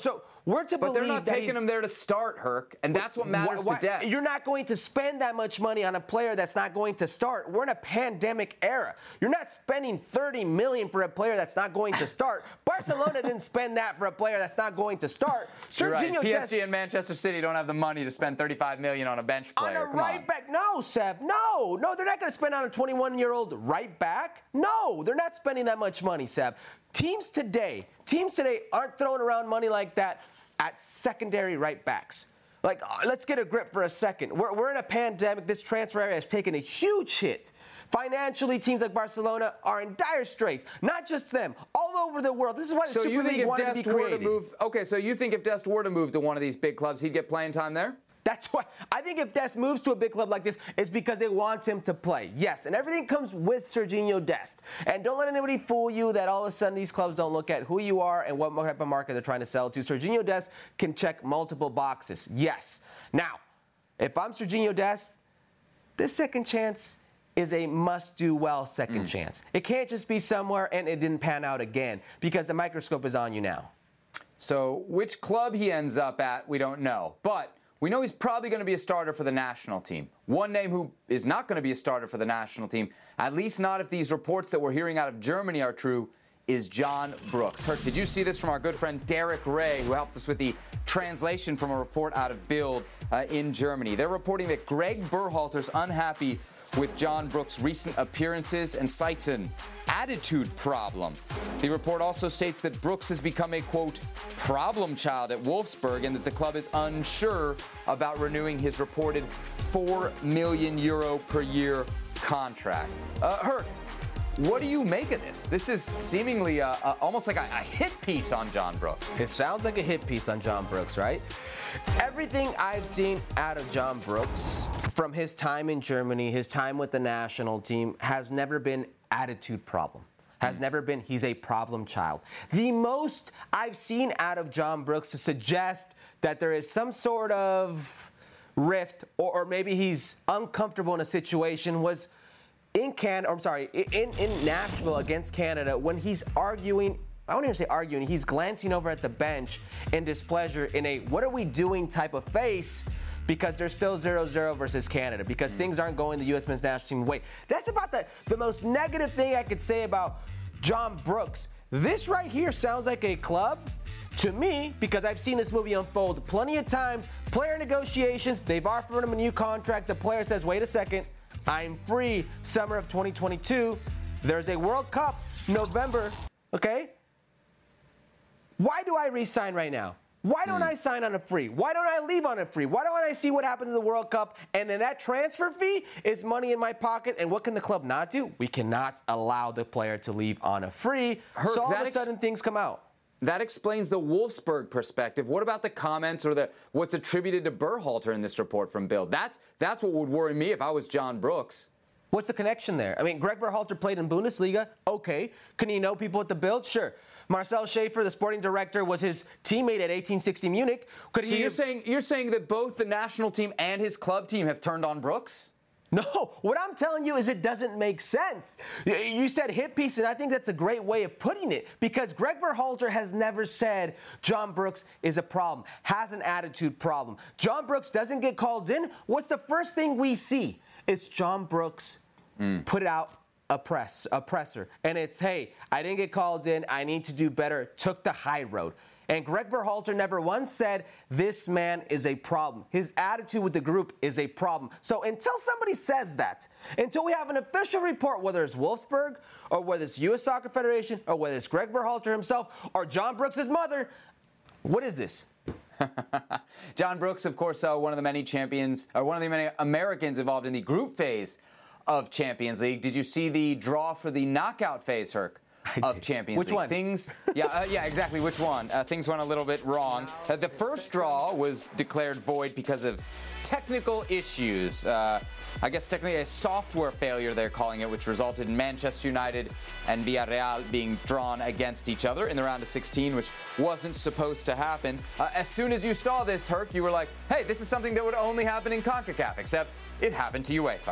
We're to but believe they're not that taking him there to start, Herc, and that's what matters why, why, to Dest. You're not going to spend that much money on a player that's not going to start. We're in a pandemic era. You're not spending thirty million dollars for a player that's not going to start. Barcelona didn't spend that for a player that's not going to start. You're right. Serginho P S G Dest, and Manchester City don't have the money to spend thirty-five million dollars on a bench player. On a Come right on. back. No, Seb. No. No, they're not going to spend on a twenty-one-year-old right back. No, they're not spending that much money, Seb. Teams today, teams today aren't throwing around money like that at secondary right backs. Like, uh, let's get a grip for a second. We're, we're in a pandemic. This transfer area has taken a huge hit. Financially, teams like Barcelona are in dire straits. Not just them, all over the world. This is why the So Super you think League if wanted Dest to be were to created. move, okay, so you think if Dest were to move to one of these big clubs, he'd get playing time there? That's why I think if Dest moves to a big club like this, it's because they want him to play. Yes, and everything comes with Serginho Dest. And don't let anybody fool you that all of a sudden these clubs don't look at who you are and what type of market they're trying to sell to. Serginho Dest can check multiple boxes. Yes. Now, if I'm Serginho Dest, this second chance is a must-do-well second mm. chance. It can't just be somewhere and it didn't pan out again because the microscope is on you now. So which club he ends up at, we don't know. But we know he's probably going to be a starter for the national team. One name who is not going to be a starter for the national team, at least not if these reports that we're hearing out of Germany are true, is John Brooks. Herc, did you see this from our good friend Derek Ray, who helped us with the translation from a report out of Bild uh, in Germany? They're reporting that Greg Berhalter's unhappy with John Brooks' recent appearances and cites an attitude problem. The report also states that Brooks has become a, quote, problem child at Wolfsburg and that the club is unsure about renewing his reported four million euro per year contract. Uh, Herc, what do you make of this? This is seemingly a, a, almost like a, a hit piece on John Brooks. It sounds like a hit piece on John Brooks, right? Everything I've seen out of John Brooks from his time in Germany, his time with the national team, has never been attitude problem. Has never been he's a problem child. The most I've seen out of John Brooks to suggest that there is some sort of rift or, or maybe he's uncomfortable in a situation was in Canada, or I'm sorry, in, in Nashville against Canada when he's arguing, I won't even say arguing, he's glancing over at the bench in displeasure in a what are we doing type of face because they're still zero zero versus Canada because mm. things aren't going the U S men's national team way. That's about the, the most negative thing I could say about John Brooks. This right here sounds like a club to me because I've seen this movie unfold plenty of times. Player negotiations, they've offered him a new contract. The player says, wait a second, I'm free summer of twenty twenty-two. There's a World Cup November, okay? Why do I re-sign right now? Why don't mm. I sign on a free? Why don't I leave on a free? Why don't I see what happens in the World Cup? And then that transfer fee is money in my pocket. And what can the club not do? We cannot allow the player to leave on a free. Herc, so all of a ex- sudden things come out. That explains the Wolfsburg perspective. What about the comments or the what's attributed to Berhalter in this report from Bild? That's that's what would worry me if I was John Brooks. What's the connection there? I mean, Greg Berhalter played in Bundesliga. Okay. Can you know people at the Bild? Sure. Marcel Schaefer, the sporting director, was his teammate at eighteen sixty Munich. Could so he you're have... saying you're saying that both the national team and his club team have turned on Brooks? No, what I'm telling you is it doesn't make sense. You said hit piece, and I think that's a great way of putting it because Greg Berhalter has never said John Brooks is a problem, has an attitude problem. John Brooks doesn't get called in. What's the first thing we see? It's John Brooks mm. put out a press, a presser, and it's, hey, I didn't get called in. I need to do better. Took the high road. And Greg Berhalter never once said, this man is a problem. His attitude with the group is a problem. So until somebody says that, until we have an official report, whether it's Wolfsburg or whether it's U S Soccer Federation or whether it's Greg Berhalter himself or John Brooks' mother, what is this? John Brooks, of course, uh, one of the many champions, or one of the many Americans involved in the group phase of Champions League. Did you see the draw for the knockout phase, Herc? Of Champions Which League. one? Things, yeah, uh, yeah, exactly. Which one? Uh, things went a little bit wrong. Uh, the first draw was declared void because of technical issues. Uh, I guess technically a software failure, they're calling it, which resulted in Manchester United and Villarreal being drawn against each other in the round of sixteen, which wasn't supposed to happen. Uh, as soon as you saw this, Herc, you were like, hey, this is something that would only happen in CONCACAF, except it happened to UEFA.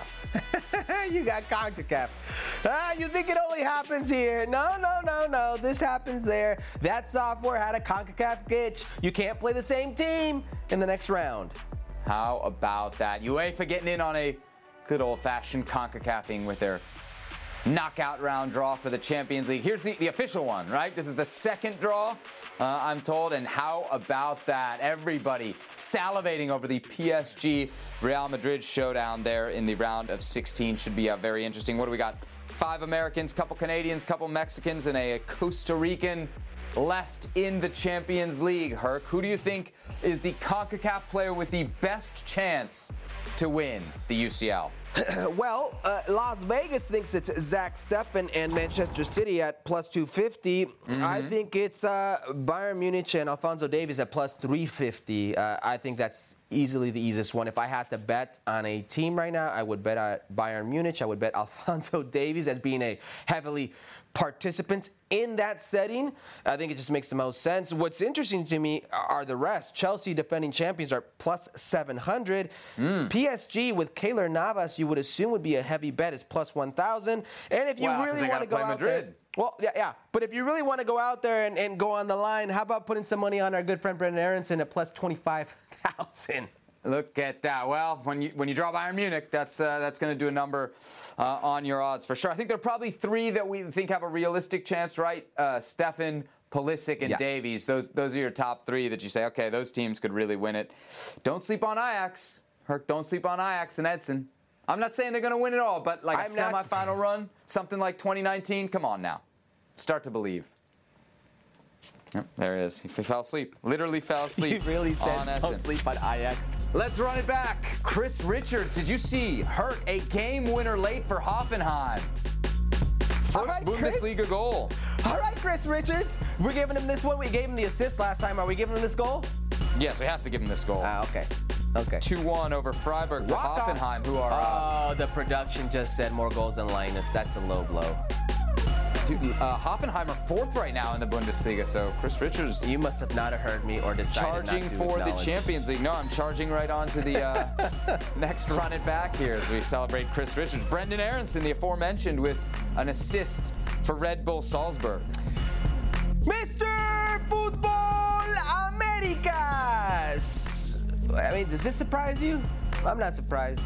You got CONCACAF. Ah, you think it only happens here. No, no, no, no. This happens there. That software had a CONCACAF glitch. You can't play the same team in the next round. How about that? UEFA getting in on a good old-fashioned CONCACAFing with their knockout round draw for the Champions League. Here's the, the official one, right? This is the second draw, uh, I'm told. And how about that? Everybody salivating over the P S G Real Madrid showdown there in the round of sixteen. Should be uh, very interesting. What do we got? Five Americans, couple Canadians, couple Mexicans, and a Costa Rican left in the Champions League. Herc, who do you think is the CONCACAF player with the best chance to win the U C L? Well, uh, Las Vegas thinks it's Zach Steffen and Manchester City at plus two fifty. Mm-hmm. I think it's uh, Bayern Munich and Alphonso Davies at plus three fifty. Uh, I think that's easily the easiest one. If I had to bet on a team right now, I would bet at Bayern Munich. I would bet Alphonso Davies as being a heavily participant in that setting. I think it just makes the most sense. What's interesting to me are the rest. Chelsea, defending champions, are plus seven hundred. Mm. P S G with Keylor Navas, you would assume would be a heavy bet, is plus one thousand. And if you wow, really want to go out Madrid. there, well, yeah, yeah. But if you really want to go out there and, and go on the line, how about putting some money on our good friend Brendan Aronson at plus twenty-five thousand? Look at that. Well, when you when you draw Bayern Munich, that's uh, that's going to do a number uh, on your odds for sure. I think there are probably three that we think have a realistic chance, right? Uh, Steffen, Pulisic, and yeah. Davies. Those those are your top three that you say, okay, those teams could really win it. Don't sleep on Ajax. Herc, don't sleep on Ajax and Edson. I'm not saying they're going to win it all, but like I'm a semifinal not... run, something like twenty nineteen, come on now. Start to believe. Yep, there it is. He fell asleep. Literally fell asleep. He really said on don't sleep on Ajax. Let's run it back. Chris Richards, did you see Herc, a game winner late for Hoffenheim? First right, Bundesliga Chris. goal. All right, Chris Richards. We're giving him this one. We gave him the assist last time. Are we giving him this goal? Yes, we have to give him this goal. Ah, okay. Okay. two one over Freiburg for Rock Hoffenheim, off. who are... Oh, uh, the production just said more goals than Linus. That's a low blow. Dude, uh, Hoffenheim are fourth right now in the Bundesliga, so Chris Richards... You must have not heard me or decided Charging not to for the Champions League. No, I'm charging right on to the uh, next run it back here as we celebrate Chris Richards. Brendan Aronson, the aforementioned, with an assist for Red Bull Salzburg. Mister Football Americas! I mean, does this surprise you? I'm not surprised.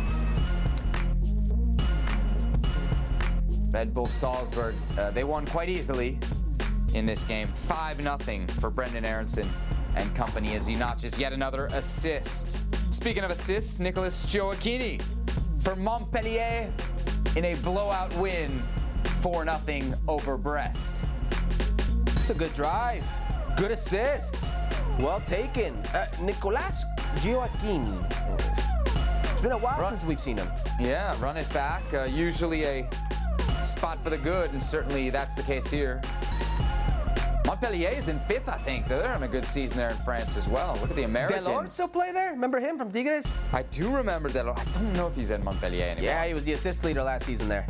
Red Bull Salzburg, uh, they won quite easily in this game. five nothing for Brendan Aronson and company as he notches yet another assist. Speaking of assists, Nicolas Gioacchini for Montpellier in a blowout win, four nothing over Brest. It's a good drive. Good assist. Well taken. Uh, Nicolas Gioacchini. It's been a while run, since we've seen him. Yeah, run it back. Uh, usually a spot for the good, and certainly that's the case here. Montpellier is in fifth, I think. They're having a good season there in France as well. Look at the Americans. Delors still play there? Remember him from Tigres? I do remember Delors. I don't know if he's in Montpellier anymore. Yeah, he was the assist leader last season there.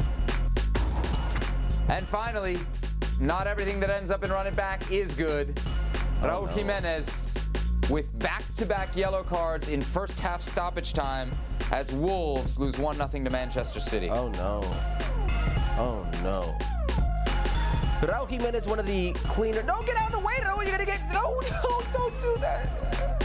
And finally, not everything that ends up in run it back is good. Oh, Raul no. Jimenez with back-to-back yellow cards in first half stoppage time as Wolves lose one nothing to Manchester City. Oh, no. Oh, no. Raul Jimenez, one of the cleaner. No, get out of the way, Raul. You're going to get. No, no, don't do that.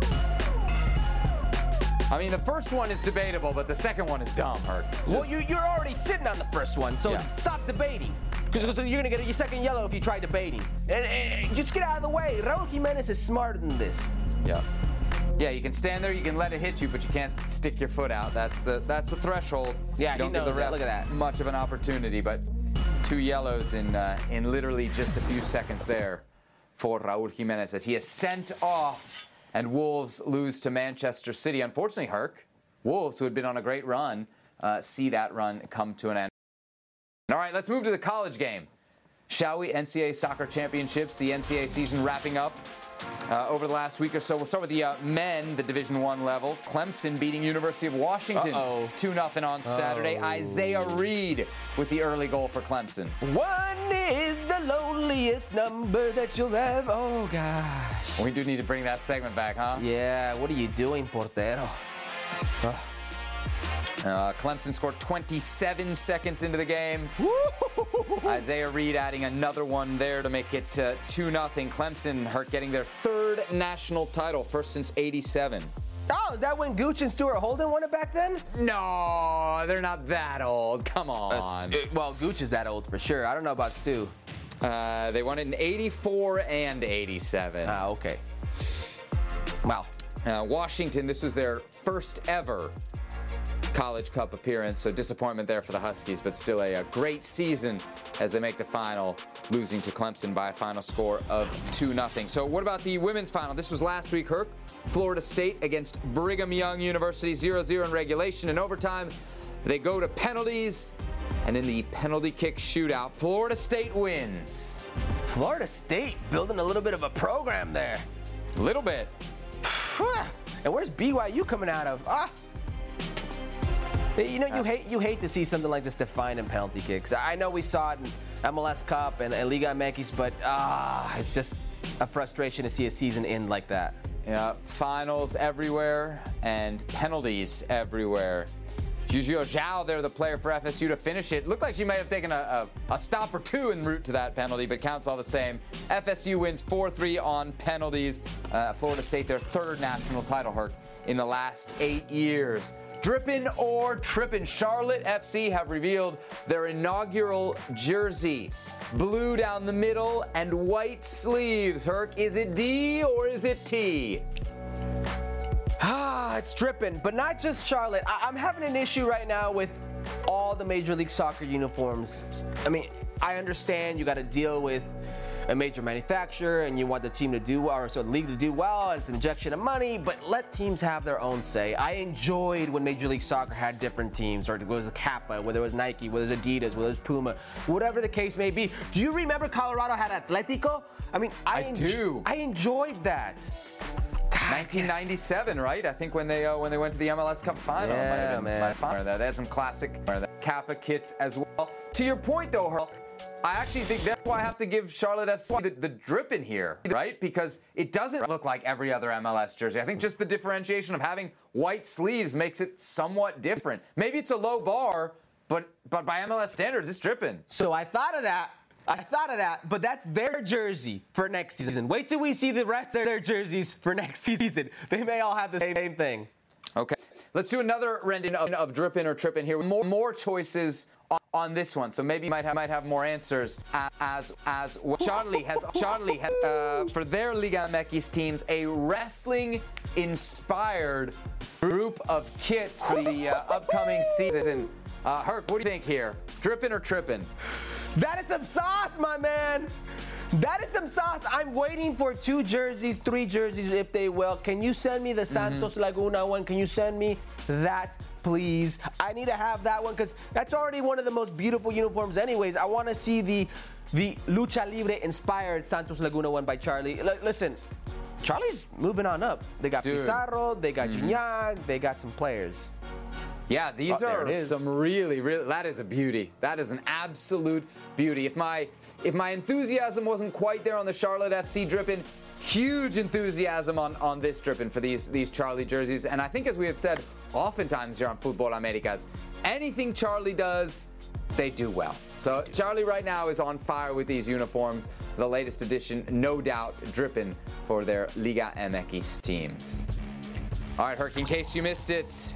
I mean, the first one is debatable, but the second one is dumb, Herc. Just... Well, you, you're already sitting on the first one, so yeah. Stop debating. Because you're going to get your second yellow if you try debating. And, and just get out of the way. Raul Jimenez is smarter than this. Yeah. Yeah, you can stand there, you can let it hit you, but you can't stick your foot out. That's the that's the threshold. Yeah, you don't he knows give the ref that. Look at that. much of an opportunity, but two yellows in uh, in literally just a few seconds there for Raul Jimenez as he is sent off and Wolves lose to Manchester City. Unfortunately, Herc, Wolves, who had been on a great run, uh, see that run come to an end. All right, let's move to the college game. Shall we? N C double A Soccer Championships, the N C double A season wrapping up uh, over the last week or so. We'll start with the uh, men, the Division One level. Clemson beating University of Washington two nothing on Saturday. Oh. Isaiah Reed with the early goal for Clemson. One is the loneliest number that you'll ever. Oh, gosh. We do need to bring that segment back, huh? Yeah, what are you doing, Portero? Oh. Uh, Clemson scored twenty-seven seconds into the game. Isaiah Reed adding another one there to make it uh, two nothing. Clemson hurt getting their third national title, first since eighty-seven. Oh, is that when Gooch and Stuart Holden won it back then? No, they're not that old. Come on. Uh, well, Gooch is that old for sure. I don't know about Stu. Uh, they won it in eighty-four and eighty-seven. Ah, okay. Wow. Uh, Washington, this was their first ever College Cup appearance, so disappointment there for the Huskies, but still a, a great season as they make the final, losing to Clemson by a final score of two nothing. So what about the women's final? This was last week, Herc. Florida State against Brigham Young University, zero zero in regulation. In overtime, they go to penalties, and in the penalty kick shootout, Florida State wins. Florida State building a little bit of a program there. A little bit. And where's B Y U coming out of? Ah. You know, you hate you hate to see something like this defined in penalty kicks. I know we saw it in M L S Cup and, and Liga M X, but ah, it's just a frustration to see a season end like that. Yeah, finals everywhere and penalties everywhere. Jujio Zhao there, the player for F S U to finish it. Looked like she may have taken a, a, a stop or two en route to that penalty, but counts all the same. F S U wins four three on penalties. Uh, Florida State, their third national title, Herc, in the last eight years. Drippin' or trippin', Charlotte F C have revealed their inaugural jersey. Blue down the middle and white sleeves. Herc, is it D or is it T? Ah, it's dripping, but not just Charlotte. I- I'm having an issue right now with all the Major League Soccer uniforms. I mean, I understand you got to deal with a major manufacturer and you want the team to do well, or so the league to do well, and it's an injection of money, but let teams have their own say. I enjoyed when Major League Soccer had different teams, or it was a Kappa, whether it was Nike, whether it was Adidas, whether it was Puma, whatever the case may be. Do you remember Colorado had Atletico? I mean, I, I en- do. I enjoyed that. nineteen ninety-seven, right? I think when they uh, when they went to the M L S Cup final. Yeah, might have been, man. might have been. They had some classic Kappa kits as well. To your point, though, Herl, I actually think that's why I have to give Charlotte F C the, the drip in here, right? Because it doesn't look like every other M L S jersey. I think just the differentiation of having white sleeves makes it somewhat different. Maybe it's a low bar, but but by M L S standards, it's dripping. So I thought of that. I thought of that, but that's their jersey for next season. Wait till we see the rest of their jerseys for next season. They may all have the same thing. Okay, let's do another rendering of, of dripping or tripping here. More more choices on, on this one, so maybe you might have, might have more answers. As as well. Charlie has Charlie has, uh, for their Liga M X teams a wrestling inspired group of kits for the uh, upcoming season. Uh, Herc, what do you think here? Dripping or tripping? That is some sauce, my man. That is some sauce. I'm waiting for two jerseys, three jerseys, if they will. Can you send me the Santos mm-hmm. Laguna one? Can you send me that, please? I need to have that one because that's already one of the most beautiful uniforms anyways. I want to see the the Lucha Libre-inspired Santos Laguna one by Charlie. L- listen, Charlie's moving on up. They got Dude. Pizarro, they got mm-hmm. Gignac, they got some players. Yeah, these oh, are some really, really, that is a beauty. That is an absolute beauty. If my if my enthusiasm wasn't quite there on the Charlotte F C dripping, huge enthusiasm on, on this dripping for these, these Charlie jerseys. And I think as we have said oftentimes here on Futbol Americas, anything Charlie does, they do well. So Charlie right now is on fire with these uniforms. The latest edition, no doubt, dripping for their Liga M X teams. All right, Herc, in case you missed it,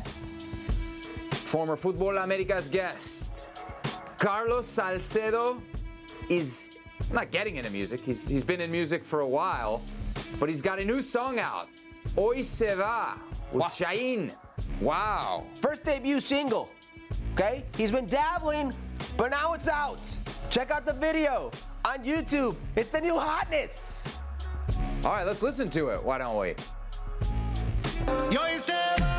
former Futbol Americas guest, Carlos Salcedo, is not getting into music. He's, he's been in music for a while, but he's got a new song out, Hoy Se Va, with wow. Shahin. Wow. First debut single, okay? He's been dabbling, but now it's out. Check out the video on YouTube. It's the new hotness. All right, let's listen to it. Why don't we? Hoy se va.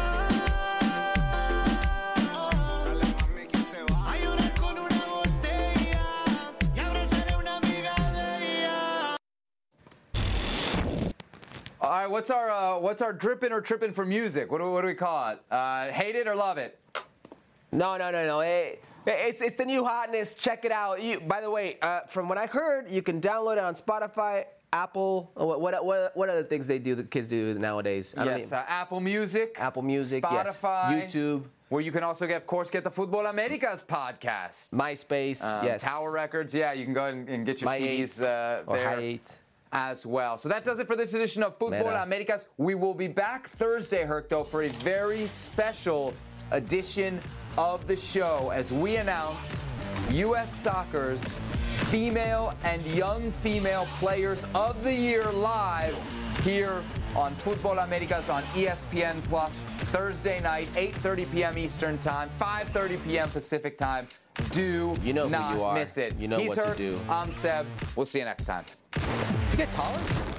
All right, what's our uh, what's our dripping or tripping for music? What do, what do we call it? Uh, hate it or love it? No, no, no, no. It, it's it's the new hotness. Check it out. You, by the way, uh, from what I heard, you can download it on Spotify, Apple. What what what, what other things they do? The kids do nowadays? I Yes, don't uh, Apple Music, Apple Music, Spotify, yes. YouTube, where you can also get, of course, get the Futbol Americas podcast. MySpace, Um, yes. Tower Records, yeah, you can go and, and get your My C Ds uh, or there High eight. as well. So that does it for this edition of Futbol Meta. Americas. We will be back Thursday, Herc, though, for a very special edition of the show as we announce U S Soccer's Female and Young Female Players of the Year live here on Futbol Americas on E S P N Plus Thursday night, eight thirty p.m. Eastern Time, five thirty p.m. Pacific Time. Do You know who not you are. miss it. You know He's what to Herc, do. I'm Seb. We'll see you next time. Did you get taller?